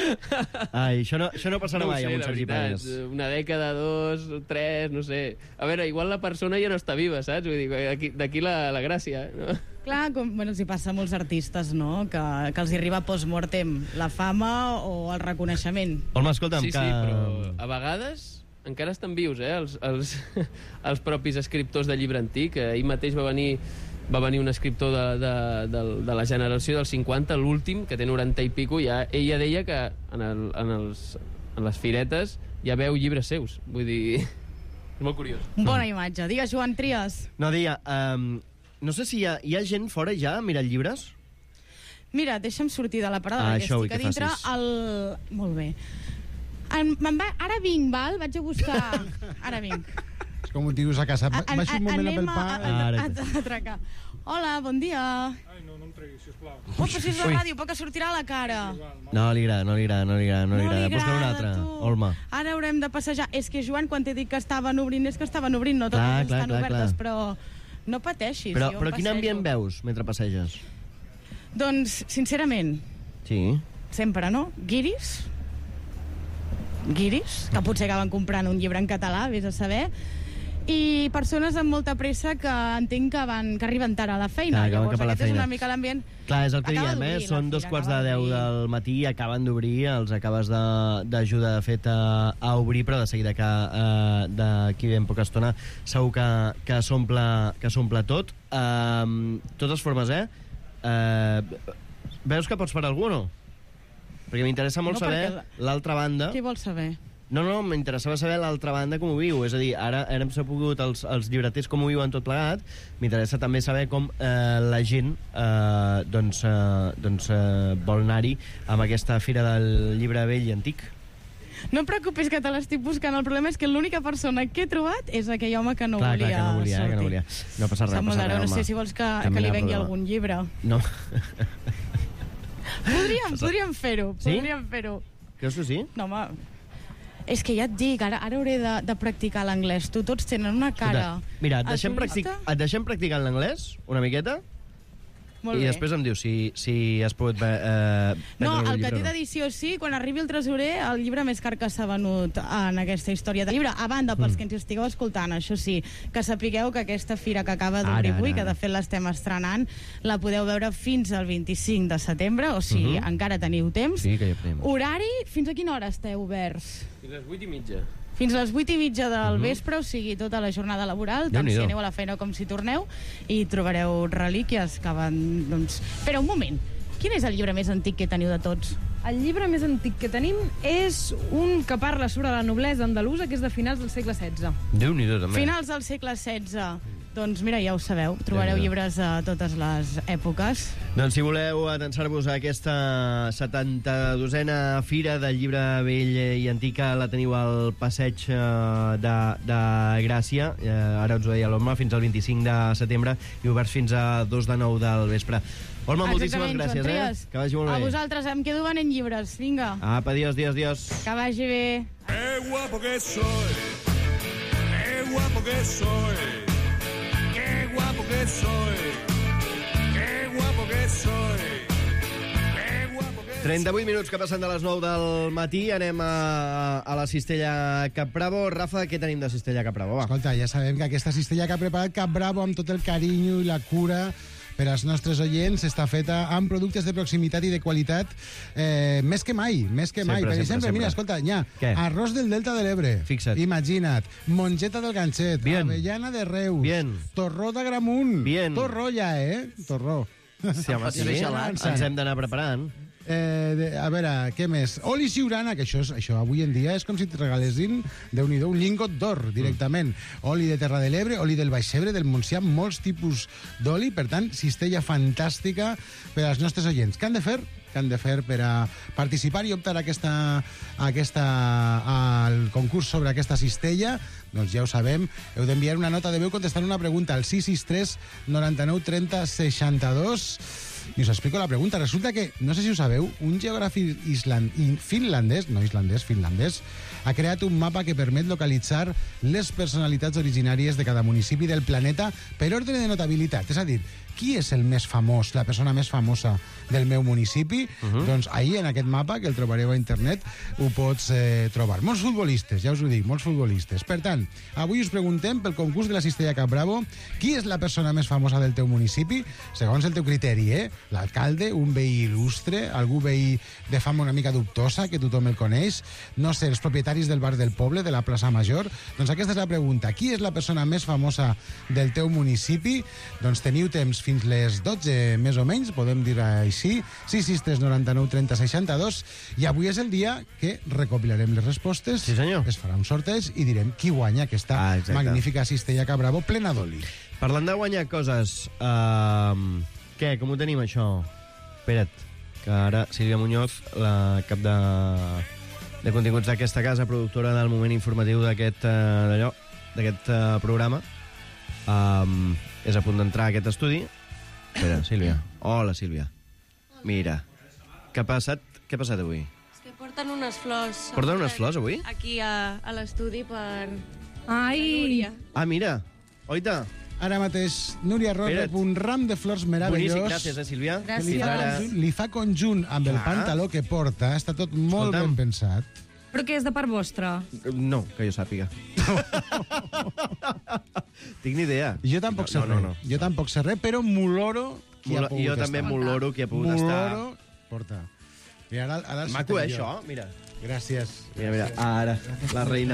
Ai, això no, això no passarà no mai sé, amb un Sergi Pàmies. Una dècada, dos, tres, no sé. A veure, igual la persona ja no està viva, saps? Vull dir, d'aquí, d'aquí la, la gràcia, no? Clar, com, bueno, els hi passa a molts artistes, no?, que, que els hi arriba post-mortem la fama o el reconeixement. Olma, escolta'm, sí, que... Sí, però a vegades encara estan vius, eh, els, els, els propis escriptors de llibre antic. Ahir mateix va venir, va venir un escriptor de, de, de, de la generació del cinquanta, l'últim, que té noranta i pico, i ja, ella deia que en, el, en, els, en les firetes ja veu llibres seus. Vull dir, és molt curiós. Bona imatge. Digues, Joan Trias. No, dia, um, no sé si hi ha, hi ha gent fora ja mirant llibres? Mira, deixa'm sortir de la parada, ah, perquè estic a dintre facis. el... Molt bé. En, va... Ara vinc, val? Vaig a buscar... Ara vinc. És com un tios a casa. Va, baixo un moment a pel pa. A, a, a, a atracar. Hola, bon dia. Ai, no, no em tregui, sisplau. Oh, però si és la ràdio, poc que sortirà a la cara. No li agrada, no li agrada, no li agrada. No li agrada. Busca una altra, Olma. Ara haurem de passejar. És que, Joan, quan t'he dit que estaven obrint, és que estaven obrint, no totes clar, estan clar, obertes, clar. però no pateixis. Però, jo però quin passejo. ambient veus mentre passeges? Doncs, sincerament, sí. sempre, no? Guiris, guiris, que potser acaben comprant un llibre en català, vés a saber, i persones amb molta pressa que entenc que, van, que arriben tard a la feina. Clar, llavors, cap a la aquest feina. és una mica l'ambient... Clar, és el que Acaba diem, eh? d'obrir la Són dos fira, quarts de acaba deu d'obrir. del matí, acaben d'obrir, els acabes de- d'ajudar, de fet, a, a obrir, però de seguida que eh, d'aquí ben poca estona segur que, que s'omple que s'omple tot. Uh, totes formes, eh? Uh, veus que pots parar algú o no? Perquè m'interessa molt No, saber perquè l'altra banda. Qui vols saber? No, no, m'interessava saber l'altra banda com ho viu. És a dir, ara hem sabut els, els llibreters com ho viuen tot plegat. M'interessa també saber com eh, la gent eh, doncs, eh, doncs, eh, vol anar-hi amb aquesta fira del llibre vell i antic. No et preocupis que te l'estic buscant. El problema és que l'única persona que he trobat és aquell home que no clar, volia clar, que no volia, sortir. que no volia. No passa res, Sap no molt passa d'ara, res, no sé home. si vols que, També que li hi ha vengui problema. algun llibre. No. Podríem, podríem fer-ho. Sí? Podríem fer-ho. Creus que sí? No, home... És que ja et dic, ara, ara hauré de, de practicar l'anglès. Tu, tots tenen una cara... Escolta, mira, et deixem, practic et deixem practicar l'anglès una miqueta Molt i bé. després em dius si, si has pogut eh, No, prendre el que llibre té o no. d'edició sí, quan arribi el tresorer, el llibre més car que s'ha venut en aquesta història de llibre. A banda, pels Mm. que ens estigueu escoltant, això sí, que sapigueu que aquesta fira que acaba d'obrir Ara, avui, ara, que de ara. fet l'estem estrenant, la podeu veure fins al vint-i-cinc de setembre, o sigui, Mhm. encara teniu temps. Sí, que ja tenim. Horari, fins a quina hora esteu oberts? Fins les vuit i mitja. Fins a les vuit i mitja del Mhm. vespre, o sigui, tota la jornada laboral, tant Déu-n'hi-do. si aneu a la feina com si torneu, i trobareu relíquies que van... Doncs... Espera, un moment. Quin és el llibre més antic que teniu de tots? El llibre més antic que tenim és un que parla sobre la noblesa andalusa, que és de finals del segle setze. Déu-n'hi-do, també. Finals del segle setze. Doncs mira, ja ho sabeu, trobareu Déu-n'hi-do. llibres a totes les èpoques. Doncs si voleu atensar-vos a aquesta setanta-dosena Fira del Llibre Vell i Antica, la teniu al passeig eh, de, de Gràcia, eh, ara us ho deia l'Olma, fins al vint-i-cinc de setembre i oberts fins a dos de nou del vespre. Olma, moltíssimes Exactament, gràcies, Joan eh? Trias. Que vagi molt bé. A vosaltres, em quedo venent llibres, vinga. Apa, adiós, adiós, adiós. Que vagi bé. Qué guapo que soy, qué guapo que soy, qué guapo que soy, qué guapo que soy. trenta-vuit minuts que passen de les nou del matí. Anem a, a la Cistella Cap Bravo. Rafa, què tenim de Cistella Cap Bravo? Va. Escolta, ja sabem que aquesta cistella que ha preparat Cap Bravo amb tot el carinyo i la cura per als nostres oients està feta amb productes de proximitat i de qualitat eh, més que mai, més que mai. Sempre, Per sempre, exemple, sempre. mira, escolta, hi ha Què? arròs del Delta de l'Ebre. Fixa't. Imagina't. Mongeta del Ganxet. Bien. Avellana de Reus. Bien. Torró d'Agramunt. Bien. Torró ja, eh? Torró. Sí, home, sí. Ens hem d'anar preparant. Eh, de, a veure, què més? Oli Siurana, que això, és, això avui en dia és com si et regalessin, Déu-n'hi-do, un lingot d'or directament. Mm. Oli de Terra de l'Ebre, oli del Baix Ebre, del Montsià, molts tipus d'oli, per tant, cistella fantàstica per als nostres oients. Què han de fer? Què han de fer per a participar i optar a aquesta, a aquesta, al concurs sobre aquesta cistella? Doncs ja ho sabem, heu d'enviar una nota de veu contestant una pregunta al sis sis tres noranta-nou trenta seixanta-dos. I us explico la pregunta. Resulta que, no sé si ho sabeu, un geògraf island... finlandès, no islandès, finlandès, ha creat un mapa que permet localitzar les personalitats originàries de cada municipi del planeta per ordre de notabilitat. És a dir, qui és el més famós, la persona més famosa del meu municipi? Uh-huh. Doncs ahir, en aquest mapa, que el trobareu a internet, ho pots eh, trobar. Molts futbolistes, ja us ho dic, molts futbolistes. Per tant, avui us preguntem pel concurs de la Cistella Cap Bravo, qui és la persona més famosa del teu municipi? Segons el teu criteri, eh? L'alcalde, un veí il·lustre, algú veí de fama una mica dubtosa, que tothom el coneix, no sé, els propietaris del bar del poble, de la plaça Major. Doncs aquesta és la pregunta. Qui és la persona més famosa del teu municipi? Doncs teniu temps fins les dotze, més o menys, podem dir així, sis sis tres noranta-nou trenta seixanta-dos, i avui és el dia que recopilarem les respostes, sí, senyor. Es farà un sorteig i direm qui guanya aquesta ah, magnífica Cistella Cap Bravo plena d'oli. Parlant de guanyar coses, uh, què, com ho tenim, això? Espera't, que ara Sílvia Muñoz, la cap de, de continguts d'aquesta casa, productora del moment informatiu d'aquest uh, d'allò, d'aquest uh, programa, um, és a punt d'entrar a aquest estudi. Espera, Sílvia. Hola, Sílvia. Mira, què ha passat, què ha passat avui? És que porten unes flors. Porten unes flors avui? Aquí a, a l'estudi per... Ai! Ah, mira, oita. Ara mateix, Núria Ros rep un ram de flors meravellós. Boníssim, gràcies, eh, Sílvia? Gràcies. Li fa, li fa conjunt amb el pantaló que porta. Està tot molt Escolta'm. ben pensat. Però què és de part vostra? No, que jo sàpiga. Tinc ni idea. Jo tampoc no, sé no, res. no, no. Jo tampoc sé res, però m'oloro qui Molo, ha pogut jo estar. també m'oloro qui ha pogut M'oloro, estar. porta. I ara, ara el Maco, eh, sorteig jo. això? Mira. Gràcies. Mira, mira, ara, la reina.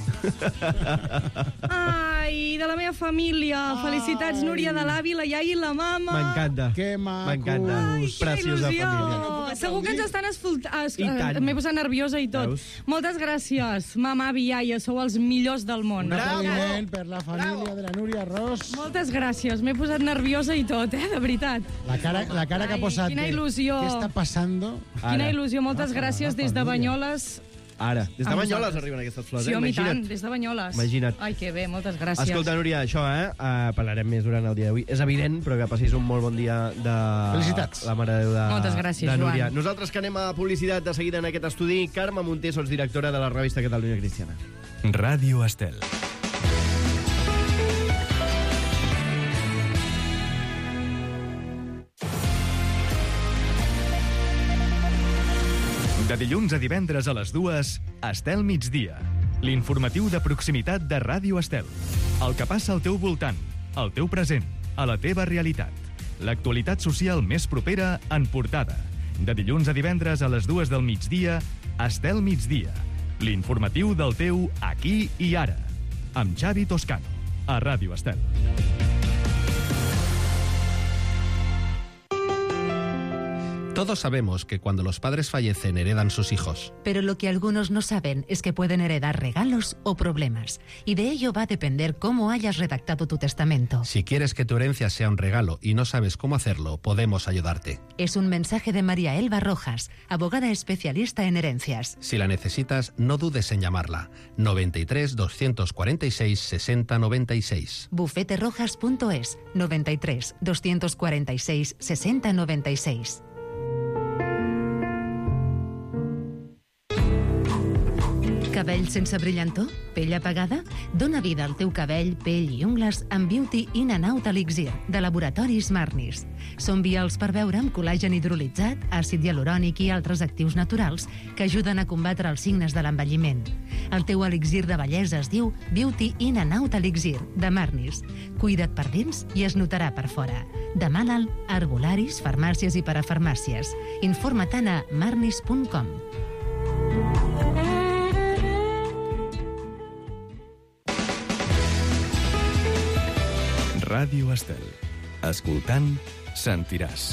Ai, de la meva família. Ai. Felicitats, Núria, de l'avi, la iaia i la mama. M'encanta. Que macos. M'encanta. Preciosa il·lusió. família. Segur que ens estan escoltant. I tant. M'he posat nerviosa i tot. Veus? Moltes gràcies, mama, avi, iaia. Sou els millors del món. Un aplaudiment per la família de la Núria Ros. Moltes gràcies. M'he posat nerviosa i tot, eh? De veritat. La cara, la cara que ha posat quina de... il·lusió. Què està passant? Quina il·lusió. Moltes gràcies des de Banyoles. Ara, des de A Banyoles vosaltres. arriben aquestes flors, Sí, eh? home, i Imagina't. tant, des de Banyoles. Imagina't. Ai, que bé, moltes gràcies. Escolta, Núria, això, eh? Uh, parlarem més durant el dia d'avui. És evident, però que passis un molt bon dia de... Felicitats. La Mare de Déu de, Moltes gràcies, de Núria. Joan. Nosaltres que anem a publicitat de seguida en aquest estudi. Carme Munté, sots directora de la revista Catalunya Cristiana. Ràdio Estel. De dilluns a divendres a les dues, Estel Migdia. L'informatiu de proximitat de Ràdio Estel. El que passa al teu voltant, al teu present, a la teva realitat. L'actualitat social més propera en portada. De dilluns a divendres a les dues del migdia, Estel Migdia. L'informatiu del teu aquí i ara. Amb Xavi Toscano, a Ràdio Estel. Todos sabemos que cuando los padres fallecen heredan sus hijos. Pero lo que algunos no saben es que pueden heredar regalos o problemas. Y de ello va a depender cómo hayas redactado tu testamento. Si quieres que tu herencia sea un regalo y no sabes cómo hacerlo, podemos ayudarte. Es un mensaje de María Elba Rojas, abogada especialista en herencias. Si la necesitas, no dudes en llamarla. noventa y tres, doscientos cuarenta y seis, sesenta noventa y seis. bufete rojas punto es, noventa y tres, doscientos cuarenta y seis, sesenta noventa y seis. Cabell sense brillantor? Pell apagada? Dóna vida al teu cabell, pell i ungles amb Beauty In and Out Elixir, de Laboratoris Marnis. Són vials per beure amb col·làgen hidrolitzat, àcid hialurònic i altres actius naturals que ajuden a combatre els signes de l'envelliment. El teu elixir de bellesa es diu Beauty In and Out Elixir, de Marnis. Cuida't per dins i es notarà per fora. Demana'l a herbolaris, farmàcies i parafarmàcies. Informa-te'n a marnis punt com. Ràdio Estel. Escoltant, sentiràs.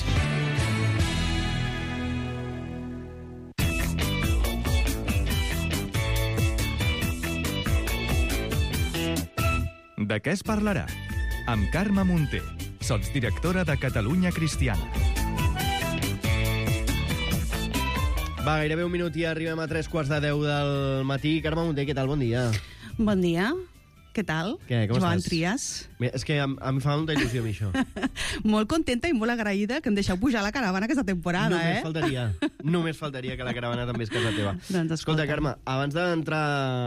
De què es parlarà? Amb Carme Munté, sotsdirectora de Catalunya Cristiana. Va, gairebé un minut i arribem a tres quarts de deu del matí. Carme Munté, què tal? Bon dia. Bon dia. què tal? Què, com Joan estàs? Trias. Mira, és que em, em fa molta il·lusió a mi això. Molt contenta i molt agraïda que em deixeu pujar a la caravana aquesta temporada, Només eh? faltaria. Només faltaria que la caravana també és casa teva. Doncs escolta, Carme, abans d'entrar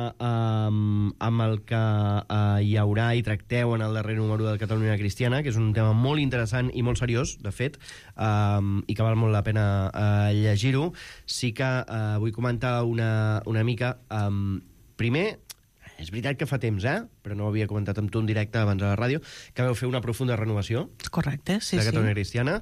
um, amb el que uh, hi haurà i tracteu en el darrer número de Catalunya Cristiana, que és un tema molt interessant i molt seriós, de fet, um, i que val molt la pena uh, llegir-ho, sí que uh, vull comentar una, una mica... Um, primer, és veritat que fa temps, eh? Però no ho havia comentat amb tu en directe abans a la ràdio, que vau fer una profunda renovació. Correcte, sí, de Catalunya sí. Cristiana,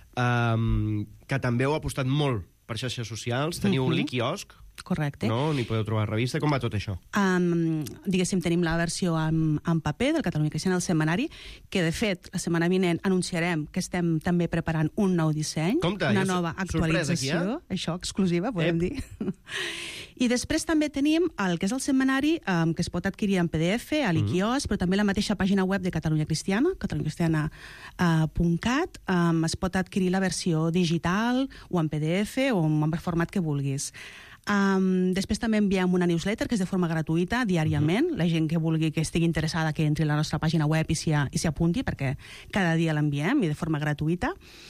um, que també heu apostat molt per xarxes socials. Teniu Mhm. un l'Iquiosc, Correcte. no? N'hi podeu trobar revista. Com va tot això? Um, diguéssim, tenim la versió en, en paper del Catalunya Cristiana al setmanari, que de fet la setmana vinent anunciarem que estem també preparant un nou disseny, Compte, una ja nova sorpresa actualització, aquí, eh? això, exclusiva, podem dir. I després també tenim el que és el setmanari, um, que es pot adquirir en P D F, a l'Iquios, mm. però també a la mateixa pàgina web de Catalunya Cristiana, catalunya cristiana punt cat. Um, es pot adquirir la versió digital o en P D F o en el format que vulguis. Um, després també enviem una newsletter que és de forma gratuïta, diàriament. La gent que vulgui, que estigui interessada, que entri a la nostra pàgina web i s'hi i s'hi apunti, perquè cada dia l'enviem i de forma gratuïta.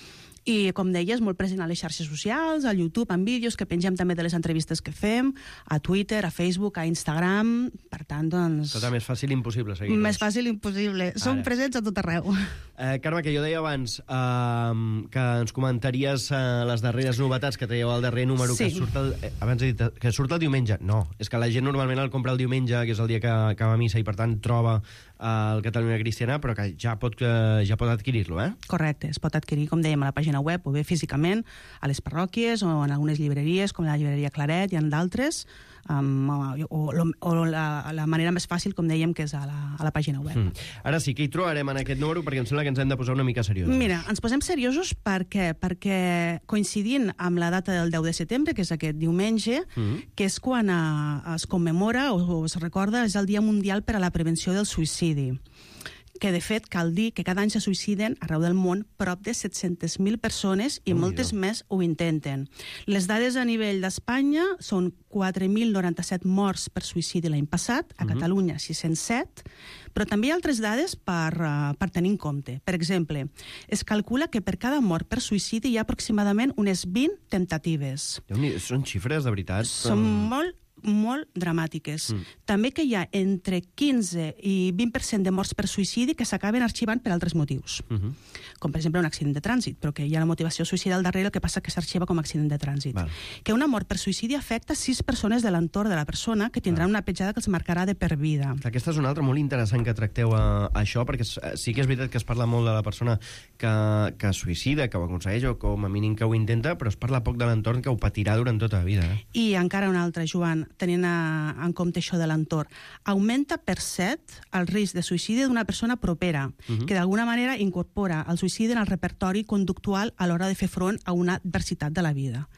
I, com deies, molt present a les xarxes socials, al YouTube, en vídeos, que pengem també de les entrevistes que fem, a Twitter, a Facebook, a Instagram. Per tant, doncs... Tot més fàcil impossible seguir-nos. Més fàcil impossible. Som Ara. presents a tot arreu. Eh, Carme, que jo deia abans eh, que ens comentaries eh, les darreres novetats que traieu al darrer número, Sí. que surt el, eh, abans he dit que surt el diumenge. No, és que la gent normalment el compra el diumenge, que és el dia que, que va a missa, i per tant troba eh, el Catalunya Cristiana, però que ja pot, eh, ja pot adquirir-lo, eh? Correcte, es pot adquirir, com dèiem, a la pàgina web o bé físicament a les parròquies o en algunes llibreries, com la llibreria Claret i en d'altres, um, o, o, o la, la manera més fàcil, com dèiem, que és a la, a la pàgina web. Mm. Ara sí, que hi trobarem en aquest número, perquè em sembla que ens hem de posar una mica seriosos. Mira, ens posem seriosos perquè, perquè coincidint amb la data del deu de setembre, que és aquest diumenge, Mm. que és quan a, es commemora o, o es recorda, és el Dia Mundial per a la Prevenció del Suïcidi, que de fet cal dir que cada any se suïciden arreu del món prop de set-centes mil persones i Déu-n'hi-do. moltes més ho intenten. Les dades a nivell d'Espanya són quatre mil noranta-set morts per suïcidi l'any passat, a Mhm. Catalunya sis-cents set, però també hi ha altres dades per, uh, per tenir en compte. Per exemple, es calcula que per cada mort per suïcidi hi ha aproximadament unes vint temptatives. Déu-n'hi-do, són xifres, de veritat. Són molt molt dramàtiques. Mm. També que hi ha entre quinze i vint per cent de morts per suïcidi que s'acaben arxivant per altres motius, Uh -huh. com per exemple un accident de trànsit, però que hi ha la motivació suïcida al darrere, el que passa que s'arxiva com a accident de trànsit. Val. Que una mort per suïcidi afecta sis persones de l'entorn de la persona, que tindran una petjada que els marcarà de per vida. Aquesta és una altra molt interessant que tracteu a, a això, perquè s- sí que és veritat que es parla molt de la persona que, que suïcida, que ho aconsegueix o com a mínim que ho intenta, però es parla poc de l'entorn que ho patirà durant tota la vida. Eh? I encara una altra, Joan, tenint a, en compte això de l'entorn. Augmenta per set el risc de suïcidi d'una persona propera, Mhm. que d'alguna manera incorpora el suïcidi en el repertori conductual a l'hora de fer front a una adversitat de la vida.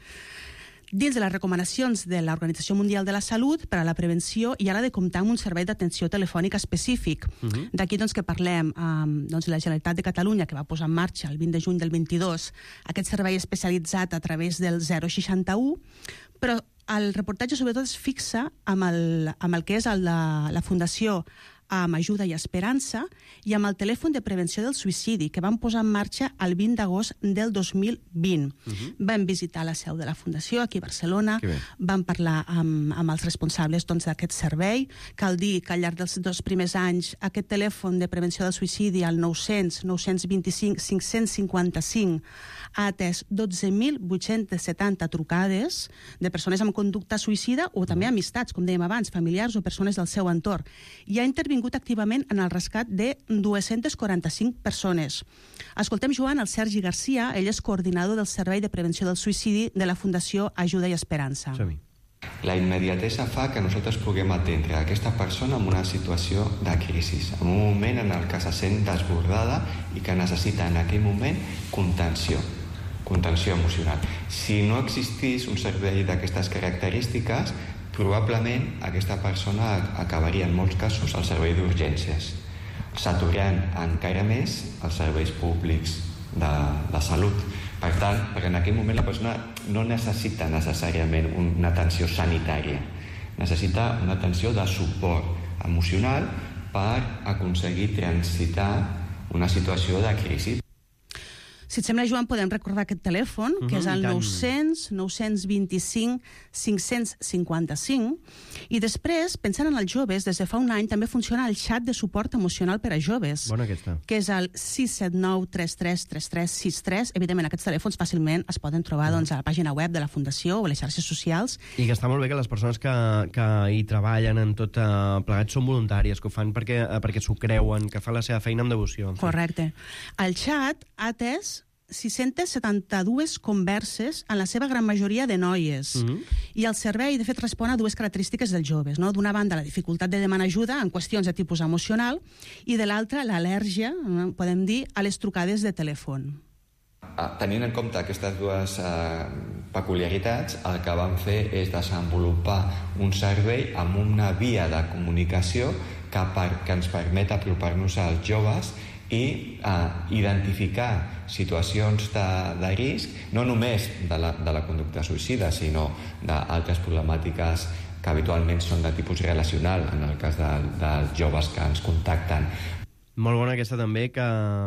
Dins de les recomanacions de l'Organització Mundial de la Salut per a la prevenció hi ha la de comptar amb un servei d'atenció telefònica específic. Mhm. D'aquí doncs, que parlem um, doncs, la Generalitat de Catalunya, que va posar en marxa el vint de juny del vint-i-dos aquest servei especialitzat a través del zero seixanta-u, però el reportatge sobretot es fixa amb el, amb el que és el de la Fundació amb Ajuda i Esperança i amb el telèfon de prevenció del suïcidi que van posar en marxa el vint d'agost del dos mil vint. Mhm. Vam visitar la seu de la Fundació aquí a Barcelona, Que bé. vam parlar amb, amb els responsables doncs, d'aquest servei. Cal dir que al llarg dels dos primers anys aquest telèfon de prevenció del suïcidi, el nou cents, nou cents vint-i-cinc, cinc-cents cinquanta-cinc, ha atès dotze mil vuit-cents setanta trucades de persones amb conducta suïcida o també amistats, com dèiem abans, familiars o persones del seu entorn. I ha intervingut activament en el rescat de dos-centes quaranta-cinc persones. Escoltem, Joan, el Sergi Garcia, ell és coordinador del Servei de Prevenció del Suïcidi de la Fundació Ajuda i Esperança. La immediatesa fa que nosaltres puguem atendre aquesta persona en una situació de crisi, en un moment en el que se sent desbordada i que necessita en aquell moment contenció, contenció emocional. Si no existís un servei d'aquestes característiques, probablement aquesta persona acabaria en molts casos al servei d'urgències, saturant encara més els serveis públics de, de salut. Per tant, perquè en aquell moment la persona no necessita necessàriament una atenció sanitària, necessita una atenció de suport emocional per aconseguir transitar una situació de crisi. Si et sembla, Joan, podem recordar aquest telèfon, que és el nou cents, nou vint-i-cinc, cinc cinquanta-cinc. I després, pensant en els joves, des de fa un any també funciona el xat de suport emocional per a joves. Bona aquesta. Que és el sis set nou tres tres tres tres sis tres. Evidentment, aquests telèfons fàcilment es poden trobar doncs, a la pàgina web de la Fundació o a les xarxes socials. I que està molt bé que les persones que, que hi treballen en tot uh, plegat són voluntàries, que ho fan perquè, uh, perquè s'ho creuen, que fan la seva feina amb devoció. Correcte. El xat ha atès sis-centes setanta-dues converses, en la seva gran majoria de noies. Mm-hmm. I el servei, de fet, respon a dues característiques dels joves. No? D'una banda, la dificultat de demanar ajuda en qüestions de tipus emocional, i de l'altra, l'al·lèrgia, podem dir, a les trucades de telèfon. Tenint en compte aquestes dues eh, peculiaritats, el que vam fer és desenvolupar un servei amb una via de comunicació que, per, que ens permet apropar-nos als joves i eh, identificar situacions de, de risc, no només de la, de la conducta suïcida, sinó d'altres problemàtiques que habitualment són de tipus relacional, en el cas de, dels joves que ens contacten. Molt bona aquesta també, que,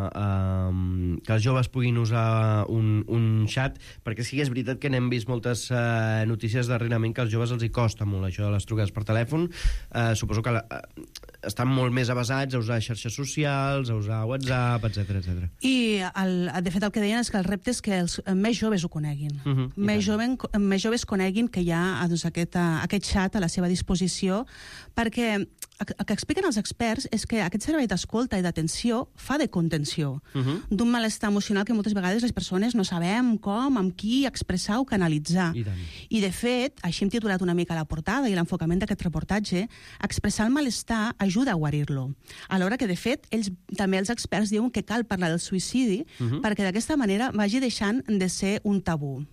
uh, que els joves puguin usar un, un xat, perquè sí que és veritat que n'hem vist moltes uh, notícies darrerament que als joves els hi costa molt això de les trucades per telèfon. Uh, suposo que la, uh, estan molt més avasats a usar xarxes socials, a usar WhatsApp, etcètera, etcètera. I, el, de fet, el que deien és que el repte és que els més joves ho coneguin. Uh-huh, més, joven, més joves coneguin que hi ha doncs, aquest, aquest xat a la seva disposició, perquè el que expliquen els experts és que aquest servei d'escolta i d'atenció fa de contenció uh-huh. d'un malestar emocional que moltes vegades les persones no sabem com, amb qui expressar o canalitzar. I, I de fet, així hem titulat una mica la portada i l'enfocament d'aquest reportatge, expressar el malestar ajuda a guarir-lo. Alhora que, de fet, ells, també els experts diuen que cal parlar del suïcidi uh-huh. perquè d'aquesta manera vagi deixant de ser un tabú.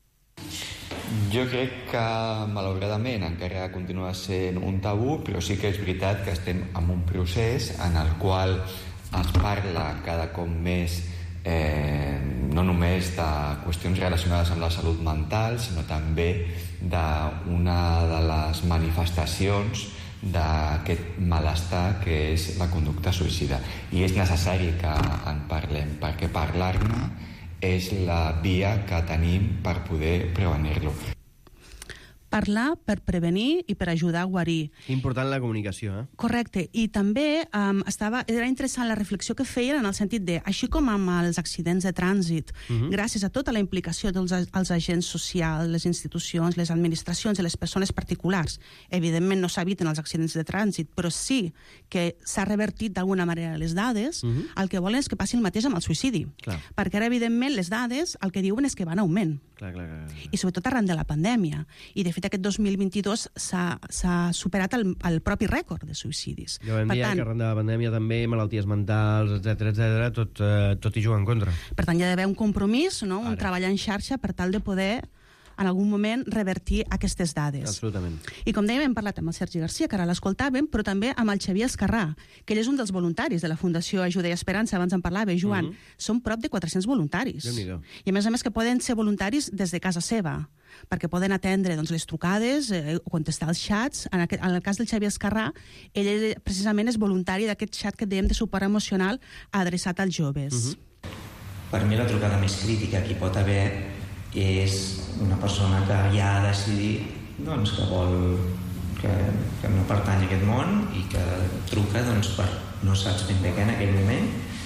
Jo crec que, malauradament, encara continua sent un tabú, però sí que és veritat que estem en un procés en el qual es parla cada cop més eh, no només de qüestions relacionades amb la salut mental, sinó també d'una de les manifestacions d'aquest malestar que és la conducta suïcida. I és necessari que en parlem, perquè parlar-ne és la via que tenim per poder prevenir-lo. Parlar per prevenir i per ajudar a guarir. Important la comunicació, eh? Correcte. I també um, estava, era interessant la reflexió que feien en el sentit de, així com amb els accidents de trànsit, uh-huh. gràcies a tota la implicació dels els agents socials, les institucions, les administracions i les persones particulars, evidentment no s'eviten els accidents de trànsit, però sí que s'ha revertit d'alguna manera les dades, uh-huh. el que volen és que passi el mateix amb el suïcidi. Clar. Perquè ara, evidentment, les dades el que diuen és que van a augment. Clar, clar, clar, clar. I sobretot arran de la pandèmia. I, de fet, aquest dos mil vint-i-dos s'ha superat el, el propi rècord de suïcidis. Ja vam dir que arran de la pandèmia també, malalties mentals, etcètera, etcètera, tot, eh, tot hi juga en contra. Per tant, hi ha d'haver un compromís, no? un treball en xarxa per tal de poder en algun moment revertir aquestes dades. Absolutament. I com dèiem, hem parlat amb el Sergi Garcia, que ara l'escoltàvem, però també amb el Xavier Escarrà, que ell és un dels voluntaris de la Fundació Ajuda i Esperança, abans en parlava, Joan. Mm-hmm. Són prop de quatre-cents voluntaris. Déu-n'hi-do. I a més a més que poden ser voluntaris des de casa seva, perquè poden atendre doncs, les trucades eh, o contestar els xats. En, aquest, en el cas del Xavier Escarrà, ell, ell precisament és voluntari d'aquest xat que dèiem de suport emocional adreçat als joves. Mm-hmm. Per mi la trucada més crítica que hi pot haver és una persona que ja ha decidit doncs, que vol que, que no pertany a aquest món i que truca doncs, per no saps ben bé què en aquell moment,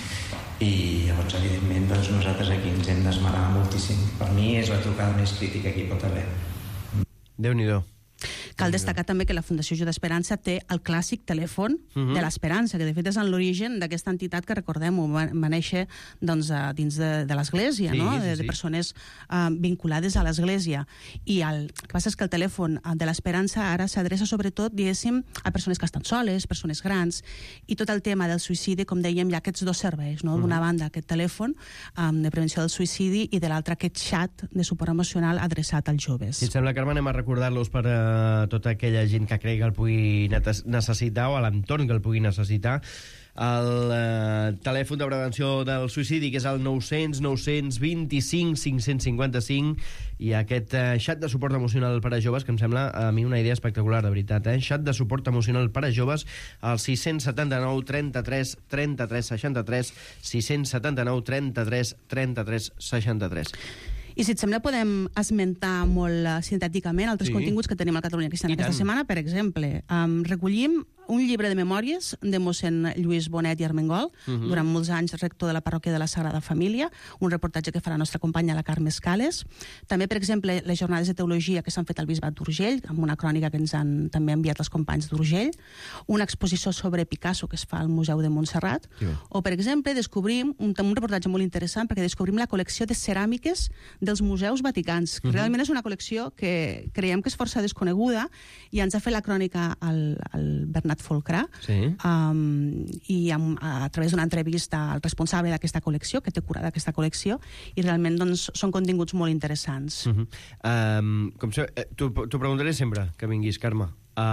i llavors evidentment doncs, nosaltres aquí ens hem d'esmerar moltíssim. Per mi és la trucada més crítica que hi pot haver. Déu-n'hi-do. Cal destacar també que la Fundació Ajuda Esperança té el clàssic telèfon uh-huh. de l'Esperança, que de fet és en l'origen d'aquesta entitat que, recordem-ho, va, va néixer doncs, a, dins de, de l'Església, sí, no? de, sí, sí. de persones uh, vinculades a l'Església. I el, el que passa és que el telèfon de l'Esperança ara s'adreça sobretot, diguéssim, a persones que estan soles, persones grans, i tot el tema del suïcidi, com dèiem, hi ha aquests dos serveis, no? Uh-huh. D'una banda aquest telèfon um, de prevenció del suïcidi i de l'altra aquest xat de suport emocional adreçat als joves. Si et sembla, Carme, anem a recordar-los per uh, tota aquella gent que cregui que el pugui necessitar o a l'entorn que el pugui necessitar. el eh, telèfon de prevenció del suïcidi, que és el nou cents nou cents vint-i-cinc cinc-cents cinquanta-cinc, i aquest eh, xat de suport emocional per a joves, que em sembla a mi una idea espectacular, de veritat, eh? Xat de suport emocional per a joves, al sis setanta-nou trenta-tres trenta-tres seixanta-tres, sis setanta-nou trenta-tres trenta-tres seixanta-tres. I si et sembla podem esmentar molt uh, sintèticament altres Sí. continguts que tenim al Catalunya Cristiana I aquesta tant. setmana. Per exemple, um, recollim un llibre de memòries de mossèn Lluís Bonet i Armengol, Mhm. durant molts anys rector de la parròquia de la Sagrada Família, un reportatge que fa la nostra companya, la Carme Escales. També, per exemple, les jornades de teologia que s'han fet al Bisbat d'Urgell, amb una crònica que ens han també enviat els companys d'Urgell, una exposició sobre Picasso que es fa al Museu de Montserrat, Sí. o, per exemple, descobrim un, un reportatge molt interessant perquè descobrim la col·lecció de ceràmiques dels museus vaticans, que Mhm. realment és una col·lecció que creiem que és força desconeguda, i ens ha fet la crònica al, al Bernat Folcrà, Sí. um, i amb, a, a través d'una entrevista al responsable d'aquesta col·lecció, que té cura d'aquesta col·lecció, i realment doncs, són continguts molt interessants. Uh -huh. um, com se, eh, T'ho t'ho preguntaré sempre que vinguis, Carme.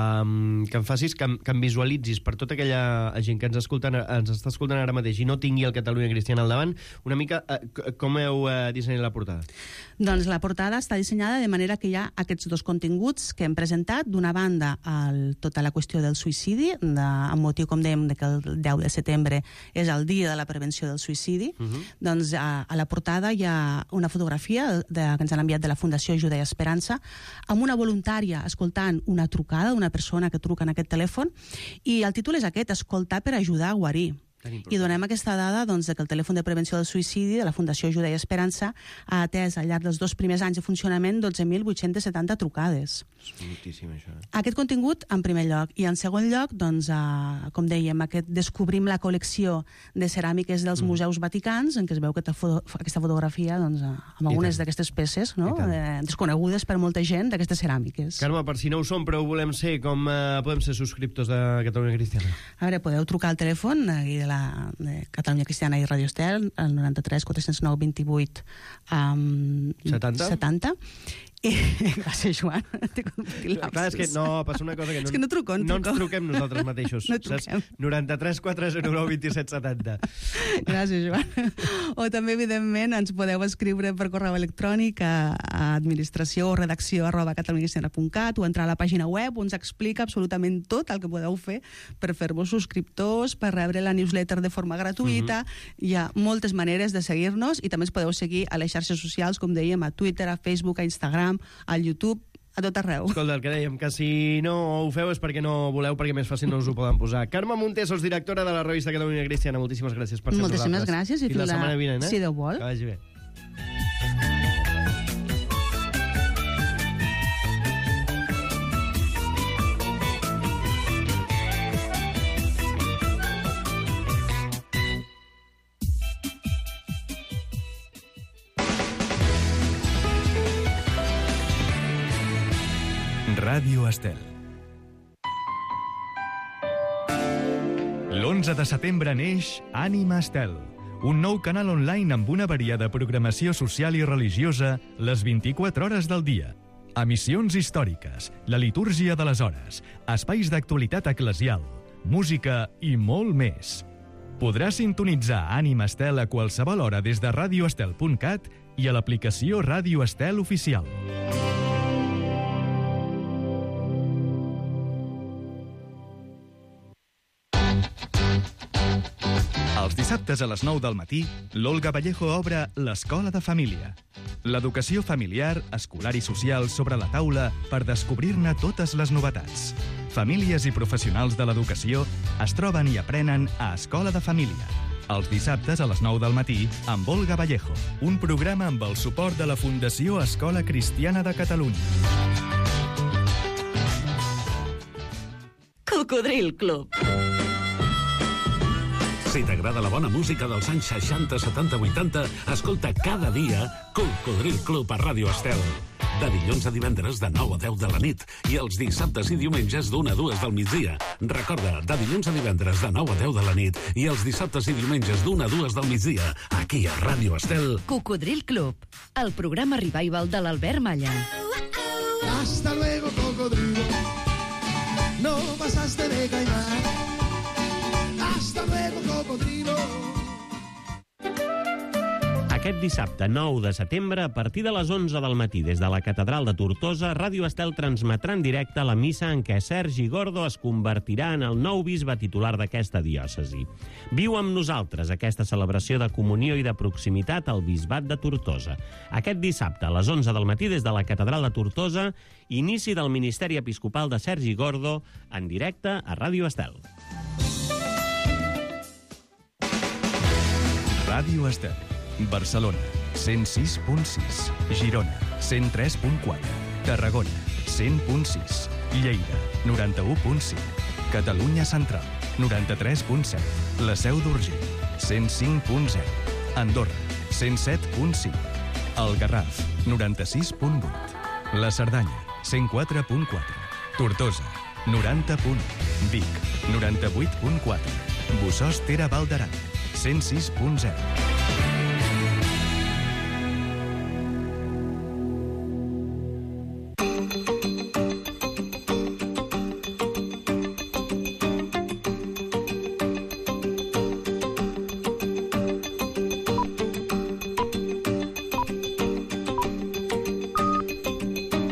Um, que em facis, que em, que em visualitzis per tota aquella gent que ens, escolten, ens està escoltant ara mateix i no tingui el Catalunya Cristiana al davant, una mica eh, com heu eh, dissenyat la portada? Doncs la portada està dissenyada de manera que hi ha aquests dos continguts que hem presentat. D'una banda, el, tota la qüestió del suïcidi, de, amb motiu, com dèiem, de que el deu de setembre és el dia de la prevenció del suïcidi. Uh -huh. Doncs a, a la portada hi ha una fotografia de, que ens han enviat de la Fundació Ajuda i Esperança, amb una voluntària escoltant una trucada d'una persona que truca en aquest telèfon, i el títol és aquest: escoltar per ajudar a guarir. I donem aquesta dada doncs, de que el telèfon de prevenció del suïcidi de la Fundació Ajuda i Esperança ha atès al llarg dels dos primers anys de funcionament dotze mil vuit-cents setanta trucades. És moltíssim, això. Eh? Aquest contingut, en primer lloc. I en segon lloc, doncs, eh, com dèiem, aquest, descobrim la col·lecció de ceràmiques dels mm. museus vaticans, en què es veu que fo aquesta fotografia doncs, eh, amb algunes d'aquestes peces, no? eh, desconegudes per molta gent, d'aquestes ceràmiques. Carme, per si no ho som, però ho volem ser, com eh, podem ser subscriptors de Catalunya Cristiana? A veure, podeu trucar al telèfon aquí de la de Catalunya Cristiana i Radio Estel, al noranta-tres quatre cents nou vint-i-vuit um, setanta? setanta. I, gràcies, Joan. Clar, és que no, passa una cosa que no, és que no truco, no, no truco. ens truquem nosaltres mateixos. No truquem. noranta-tres quatre zero nou vint-i-set setanta. Gràcies, Joan. O també, evidentment, ens podeu escriure per correu electrònic a, a administració o redacció arroba catalunyacristiana punt cat, o entrar a la pàgina web on s'explica absolutament tot el que podeu fer per fer-vos subscriptors, per rebre la newsletter de forma gratuïta. Mm-hmm. Hi ha moltes maneres de seguir-nos, i també ens podeu seguir a les xarxes socials, com dèiem, a Twitter, a Facebook, a Instagram, al YouTube, a tot arreu. Escolta, el que dèiem, que si no ho feu és perquè no voleu, perquè més fàcil no us ho poden posar. Carme Montesos, directora de la revista Catalunya Cristiana, moltíssimes gràcies per ser Moltíssimes vosaltres. gràcies, i fins la, la setmana vinent, eh? si Déu vol. Que vagi bé. Ràdio Estel. l'onze de setembre neix Ànima Estel, un nou canal online amb una variada programació social i religiosa les vint-i-quatre hores del dia. Emissions històriques, la litúrgia de les hores, espais d'actualitat eclesial, música i molt més. Podràs sintonitzar Ànima Estel a qualsevol hora des de radio estel punt cat i a l'aplicació Ràdio Estel Oficial. Els dissabtes a les nou del matí, l'Olga Vallejo obre l'Escola de Família. L'educació familiar, escolar i social sobre la taula per descobrir-ne totes les novetats. Famílies i professionals de l'educació es troben i aprenen a Escola de Família. Els dissabtes a les nou del matí, amb Olga Vallejo. Un programa amb el suport de la Fundació Escola Cristiana de Catalunya. Cocodril Club. Si t'agrada la bona música dels anys seixanta, setanta, vuitanta, escolta cada dia Cocodril Club a Ràdio Estel. De dilluns a divendres de nou a deu de la nit i els dissabtes i diumenges d'una a dues del migdia. Recorda, de dilluns a divendres de nou a deu de la nit i els dissabtes i diumenges d'una a dues del migdia, aquí a Ràdio Estel. Cocodril Club, el programa revival de l'Albert Malla. Hasta luego, cocodrilo. No pasaste de caimán. Hasta luego, cocodrilo. Aquest dissabte, nou de setembre, a partir de les onze del matí, des de la Catedral de Tortosa, Ràdio Estel transmetrà en directe la missa en què Sergi Gordo es convertirà en el nou bisbe titular d'aquesta diòcesi. Viu amb nosaltres aquesta celebració de comunió i de proximitat al bisbat de Tortosa. Aquest dissabte, a les onze del matí, des de la Catedral de Tortosa, inici del Ministeri Episcopal de Sergi Gordo, en directe a Ràdio Estel. Ràdio Estel. Barcelona, cent sis punt sis. Girona, cent tres punt quatre. Tarragona, cent punt sis. Lleida, noranta-u punt cinc. Catalunya Central, noranta-tres punt set. La Seu d'Urgell, cent cinc punt zero. Andorra, cent set punt cinc. El Garraf, noranta-sis punt vuit. La Cerdanya, cent quatre punt quatre. Tortosa, noranta punt u. Vic, noranta-vuit punt quatre. Bossòst Tere Val d'Aran, cent sis punt zero.